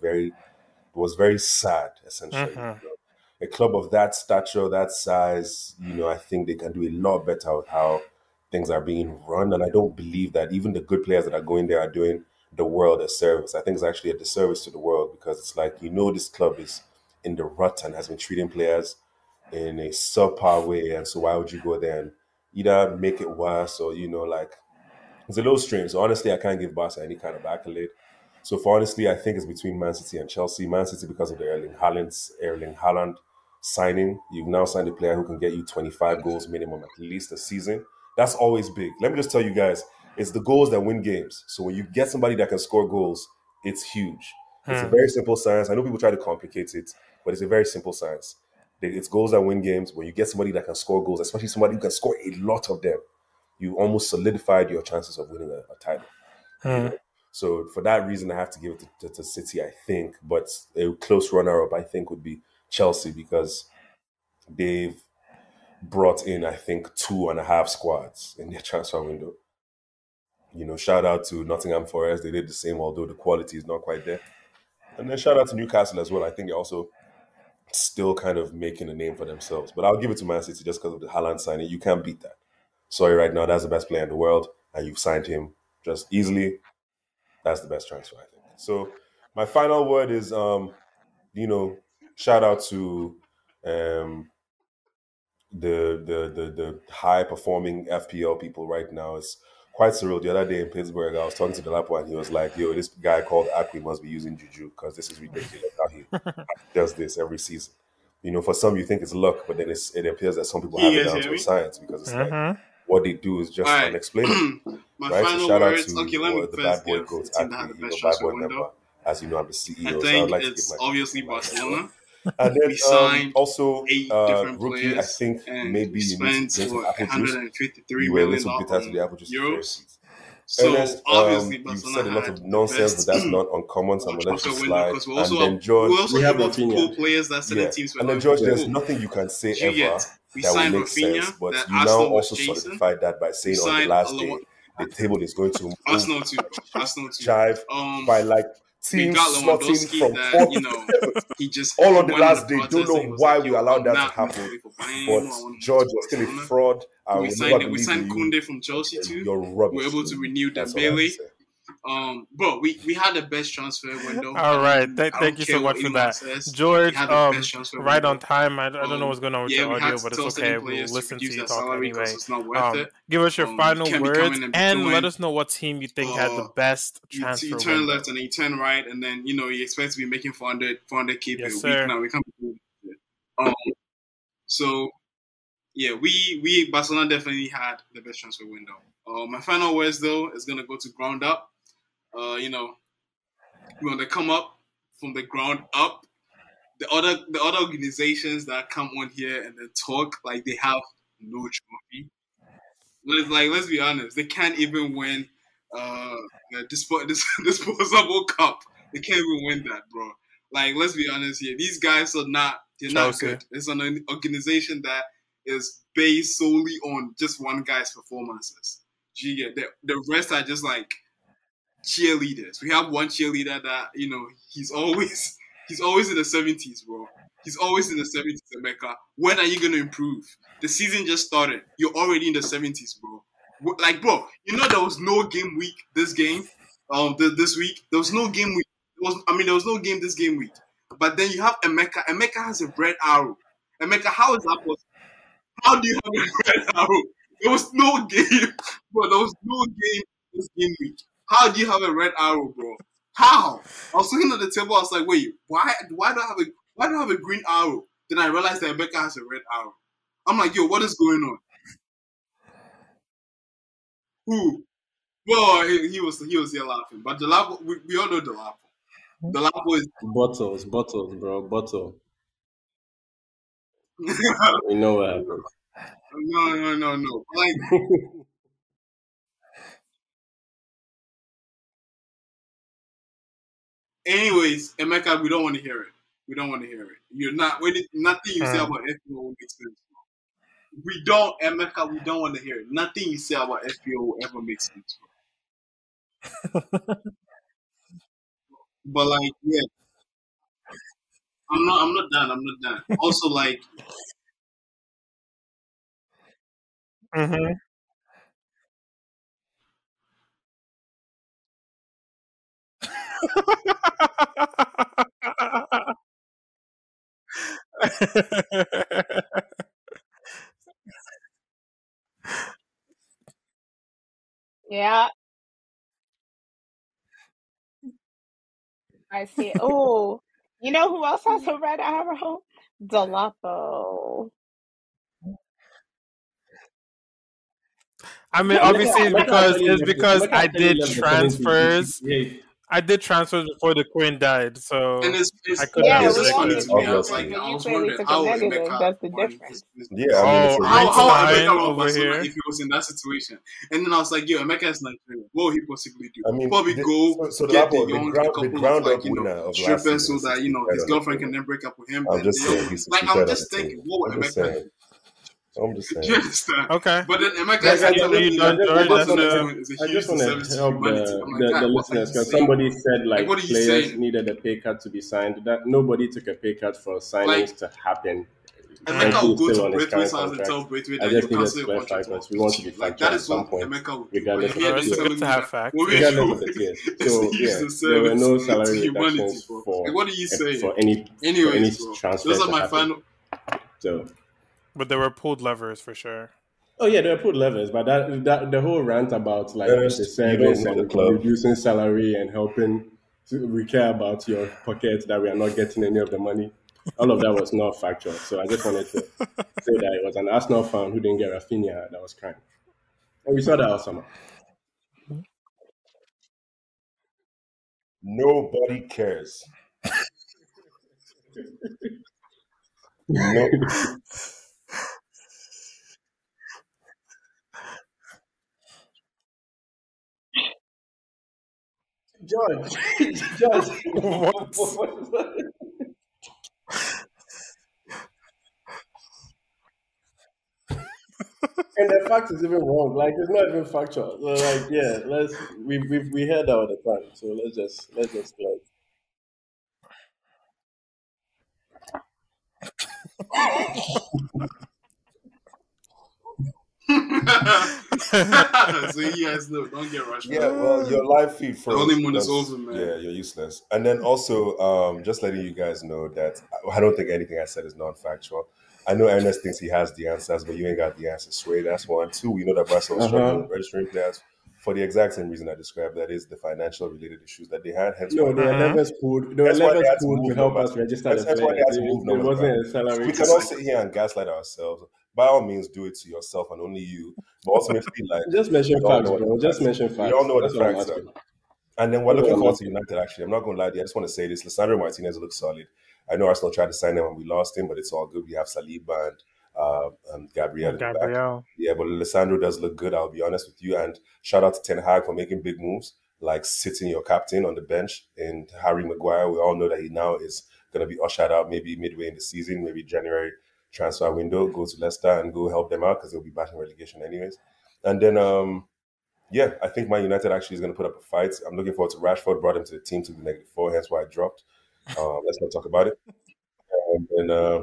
very sad, essentially. A club of that stature, that size, I think they can do a lot better with how things are being run. And I don't believe that even the good players that are going there are doing the world a service. I think it's actually a disservice to the world because it's like, this club is in the rut and has been treating players in a subpar way. And so why would you go there and either make it worse or, it's a little strange. So honestly, I can't give Barca any kind of accolade. So for honestly, I think it's between Man City and Chelsea. Man City because of the Erling Haaland signing. You've now signed a player who can get you 25 goals minimum at least a season. That's always big. Let me just tell you guys, it's the goals that win games. So when you get somebody that can score goals, it's huge. It's a very simple science. I know people try to complicate it, but it's a very simple science. It's goals that win games. When you get somebody that can score goals, especially somebody who can score a lot of them, you almost solidified your chances of winning a title. So for that reason, I have to give it to City, I think. But a close runner-up, I think, would be Chelsea because they've brought in, I think, 2.5 squads in their transfer window. Shout out to Nottingham Forest. They did the same, although the quality is not quite there. And then shout out to Newcastle as well. I think they also still kind of making a name for themselves. But I'll give it to Man City just because of the Haaland signing. You can't beat that. Sorry, right now, that's the best player in the world, and you've signed him just easily. That's the best transfer, I think. So my final word is, shout out to the high performing FPL people right now. It's quite surreal. The other day in Pittsburgh, I was talking to Delapo and he was like, "Yo, this guy called Akwi must be using juju because this is ridiculous how he does this every season." For some you think it's luck, but then it appears that some people have it down to science because it's like what they do is just unexplainable. Right? So shout out to the bad boy goats, Akwi, bad boy member. As you know, I'm the CEO. I think it's obviously Barcelona. And then we signed also 8 different rookie, players. I think maybe you need to for apple juice. $153 You were a million little bitter to the apple juice. euros. So Ernest, obviously, you Barcelona said a lot had of nonsense, but that's not uncommon. So I'm gonna let you slide. And then George, we also have multiple players that certain teams. And then George, there's nothing you can say ever that will make sense. But you now also solidified that by saying on the last day the table is going to Arsenal too. Jive by like teams slotting from fourth. He just all on the last day. Don't know why we allowed that to happen. But George was still a fraud. We signed Koundé from Chelsea too. You're rubbish. We were able to renew Dembele. But we had the best transfer window. All right, thank you so much for that, George. Right on time. I don't know what's going on with your audio, but it's okay. We'll listen to you talk anyway. Give us your final words and let us know what team you think had the best transfer. You turn left and then you turn right, and then you expect to be making 400k per week. Now we can't do it. So yeah, we Barcelona definitely had the best transfer window. My final words though is gonna go to ground up. When they come up from the ground up, the other organizations that come on here and they talk like they have no trophy. Let's be honest, they can't even win the disposable cup. They can't even win that, bro. Like, let's be honest here. These guys are not good. It's an organization that is based solely on just one guy's performances. The rest are just like cheerleaders. We have one cheerleader that he's always in the 70s, bro. He's always in the 70s, Emeka. When are you gonna improve? The season just started. You're already in the 70s, bro. Like, bro, there was no game week this week. There was no game week. There was no game this game week. But then you have Emeka. Emeka has a red arrow. Emeka, how is that possible? How do you have a red arrow? There was no game, bro. There was no game this game week. How do you have a red arrow, bro? How? I was looking at the table. I was like, wait, why do I have a green arrow? Then I realized that Emeka has a red arrow. I'm like, yo, what is going on? Who? Well, he was here laughing, but Delapo, we all know Delapo. Delapo is bottles, bro, bottle. We know what happened. No. Like, anyways, Emeka, we don't want to hear it. You're not nothing you say about FPO will make sense. We don't want to hear it. Nothing you say about FPO will ever make sense. But like, yeah. I'm not done. Also, like, Yeah. I see. Oh, you know who else has a red arrow? Delapo. I mean, obviously, it's because I did transfers. I did transfers before the Queen died, so I couldn't. Yeah, we all did. Like, I was wondering how Emeka, that's the difference. Yeah, how Emeka over here if he was in that situation. And then I was like, yo, Emeka is Nigerian. What will he possibly do? Probably get the ground up winner of strippers so that his girlfriend can then break up with him. I'm just saying, I'm just thinking, what would Emeka do? I'm just saying. Do you understand? Okay. But then Emeka Like, I is telling me that just what want he's doing is I a huge just want to disservice to help humanity. I'm like, the God, what are listeners you because saying? somebody said like what are you players saying? needed a pay cut to be signed. That nobody took a pay cut for signings Like, to happen. Emeka will He's go still to on his Braithwaite's current house and tell contract. Braithwaite I that you just needed cancel to your clarify contract. because we want to be Like, factual that at is some what point, Emeka would do. regardless But here of It's they're the good telling to me have that facts. what we're regardless of doing the tiers. is So a huge yeah, there disservice were no to salary humanity, reductions bro. for Like, what are you saying? for any Anyways, bro, transfer those are to my happen. final. So. But there were pulled levers for sure. Oh yeah, they put levels, but that the whole rant about like Ernest, the you don't service know the and club. reducing salary and helping we care about your pocket that we are not getting any of the money. All of that was not factual. So I just wanted to say that it was an Arsenal fan who didn't get Rafinha that was crying. And we saw that all summer. Nobody cares. No. George. What? And the fact is even wrong. Like it's not even factual. So like yeah, we heard that all the time. So let's just like So you guys know, don't get rushed. Yeah, well, your live feed The froze. honeymoon is because- over, man. Yeah, you're useless. And then also, just letting you guys know that I don't think anything I said is non-factual. I know Ernest thinks he has the answers, but you ain't got the answers. Sway, that's one. Two, we know that Barcelona struggling with registering players for the exact same reason I described. That is the financial related issues that they had. Hence no, why they were levels pulled. They were That's why they levels had to pulled move to help numbers. us register the That's why they players. had to move It numbers wasn't around. a salary. We cannot sit here and gaslight ourselves. By all means, do it to yourself and only you. But ultimately, like Just mention we all facts, know what bro. the Just facts- mention facts. We all know what That's the what I'm facts are. asking. And then we're That's looking what I'm forward to asking. United, actually. I'm not going to lie to you. I just want to say this. Lissandro Martinez looks solid. I know Arsenal tried to sign him and we lost him, but it's all good. We have Saliba and Gabriel in the back. Gabriel. Yeah, but Lissandro does look good, I'll be honest with you. And shout out to Ten Hag for making big moves, like sitting your captain on the bench in Harry Maguire. We all know that he now is going to be ushered out maybe midway in the season, maybe January transfer window, go to Leicester and go help them out because they'll be battling relegation anyways. And then, yeah, I think Man United actually is going to put up a fight. I'm looking forward to Rashford, brought him to the team to the -4, hence why I dropped. Let's not talk about it. And then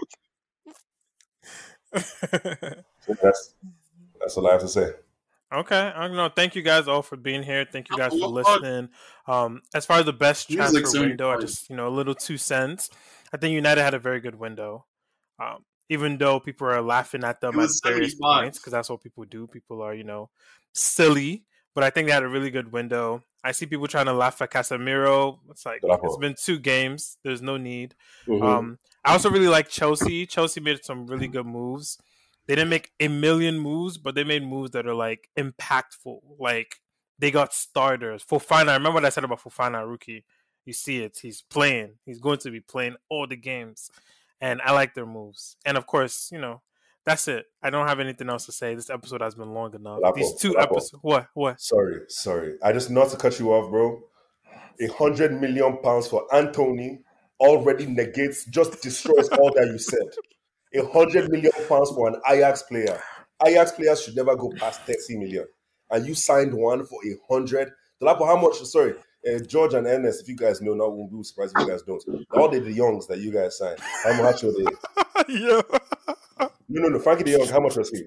that's all I have to say. Okay, no, thank you guys all for being here. Thank you guys for listening. As far as the best transfer window, I just a little 2 cents. I think United had a very good window, even though people are laughing at them at various points because that's what people do. People are silly, but I think they had a really good window. I see people trying to laugh at Casemiro. It's like it's been 2 games. There's no need. Mm-hmm. I also really like Chelsea. Chelsea made some really good moves. They didn't make a million moves, but they made moves that are like impactful. Like they got starters. Fofana, I remember what I said about Fofana, rookie. You see it. He's playing. He's going to be playing all the games. And I like their moves. And of course, that's it. I don't have anything else to say. This episode has been long enough. These 2 episodes. What? Sorry. I just not to cut you off, bro. £100 million for Anthony already negates, just destroys all that you said. £100 million for an Ajax player. Ajax players should never go past 30 million. And you signed one for 100. Dolapo, how much? Sorry, George and Ernest, if you guys know, not won't be surprised if you guys don't. All the Youngs that you guys signed, how much were they? Yeah. No. Frankie de Jong, how much was he?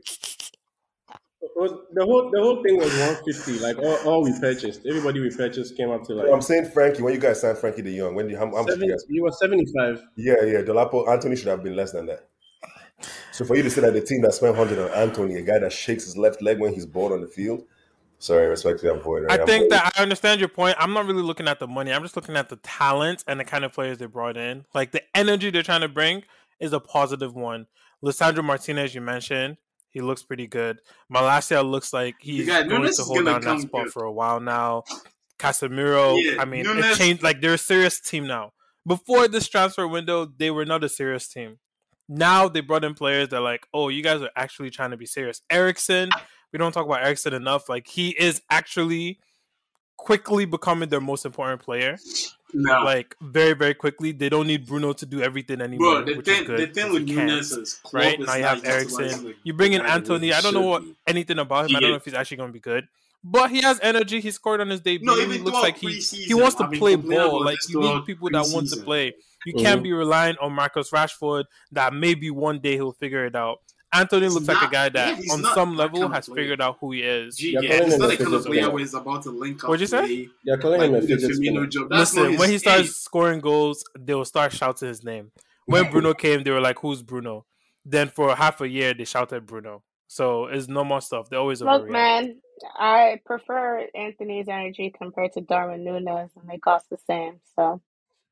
The whole thing was 150. Like all we purchased, everybody we purchased came up to like. No, I'm saying Frankie. When you guys signed Frankie de Jong, how much did you guys? He was 75. Yeah. Dolapo, Anthony should have been less than that. So for you to say that the team that spent 100 on Anthony, a guy that shakes his left leg when he's bored on the field, sorry, respectfully, I'm void. Right? I think that I understand your point. I'm not really looking at the money. I'm just looking at the talent and the kind of players they brought in. Like the energy they're trying to bring is a positive one. Lissandro Martinez, you mentioned, he looks pretty good. Malacia looks like he's going to hold down that spot for a while now. Casemiro, it changed. Like they're a serious team now. Before this transfer window, they were not a serious team. Now they brought in players that are like, oh, you guys are actually trying to be serious. Eriksen, we don't talk about Eriksen enough. Like he is actually quickly becoming their most important player. No. Like very, very quickly. They don't need Bruno to do everything anymore. Bro, the thing with Nunes is right now you have Eriksen. You bring in Anthony. I don't know anything about him. I don't know if he's actually going to be good. But he has energy. He scored on his debut. No, he looks like he wants to play ball. Like you need people that want to play. You can't be relying on Marcus Rashford that maybe one day he'll figure it out. Anthony looks like a guy that on some level has figured out who he is. He's not the kind of player where he's about to link up. What'd you say? They're calling him a fidget spinner. Listen, when he starts scoring goals, they will start shouting his name. When Bruno came, they were like, "Who's Bruno?" Then for half a year, they shouted Bruno. So it's normal stuff. They always overreact. Look, man, I prefer Anthony's energy compared to Darwin Núñez, and they cost the same. So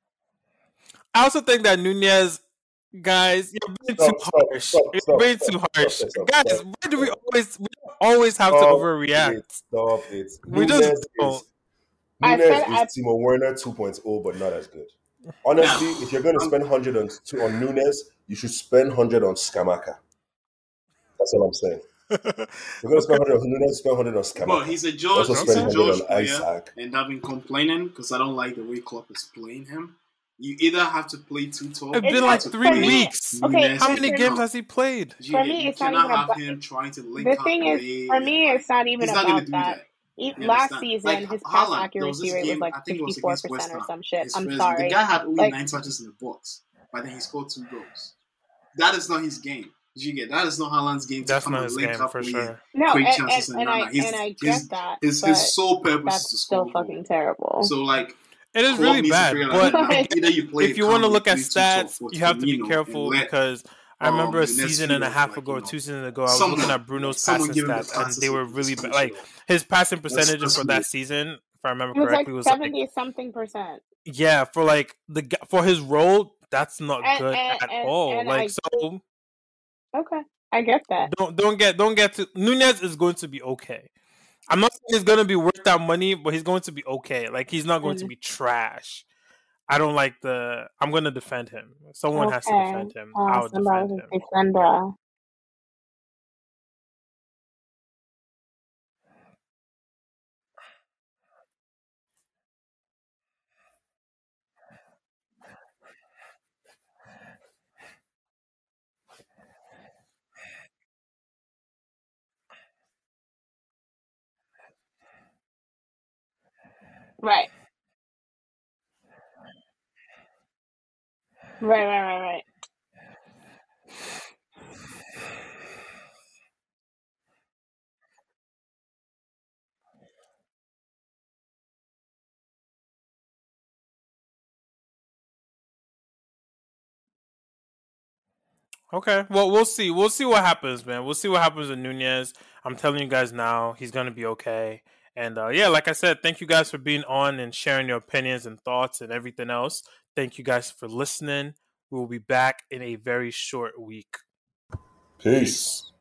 I also think that Núñez, guys, you're being too harsh. You're being too harsh, guys. Why do we always have to overreact? Stop it. We just don't. Núñez is Timo Werner 2.0, but not as good. Honestly, if you're going to spend 100 on Núñez, you should spend 100 on Scamacca. That's all I'm saying. You're going to spend 100 on Núñez, spend 100 on Scamacca. Well, he's a George player, and I've been complaining because I don't like the way Klopp is playing him. You either have to play too tall. It's been like 3 weeks. Okay, how many games has he played? For me, it's not even about him trying to link the up thing is, for me, it's not even about that. Last season, his pass accuracy rate was like 54% or some shit. I'm sorry. The guy had only 9 touches in the box, but then he scored 2 goals. That is not his game. Did you get that? Is not Haaland's game. That's not his game for sure. No, and I get that. His sole purpose is to score. Still fucking terrible. So like. It is really bad, but if you want to look at stats, you have to be careful because I remember a season and a half ago, or 2 seasons ago, I was looking at Bruno's passing stats, and they were really bad. Like his passing percentages for that season, if I remember correctly, was like 70-something%. Yeah, for his role, that's not good at all. Like so. Okay, I get that. Don't get to Núñez is going to be okay. I'm not saying he's going to be worth that money, but he's going to be okay. Like, he's not going to be trash. I don't like I'm going to defend him. Someone has to defend him. I'll defend him. Defender. Right. Okay, well, we'll see. We'll see what happens, man. We'll see what happens with Núñez. I'm telling you guys now, he's going to be okay. And yeah, like I said, thank you guys for being on and sharing your opinions and thoughts and everything else. Thank you guys for listening. We will be back in a very short week. Peace.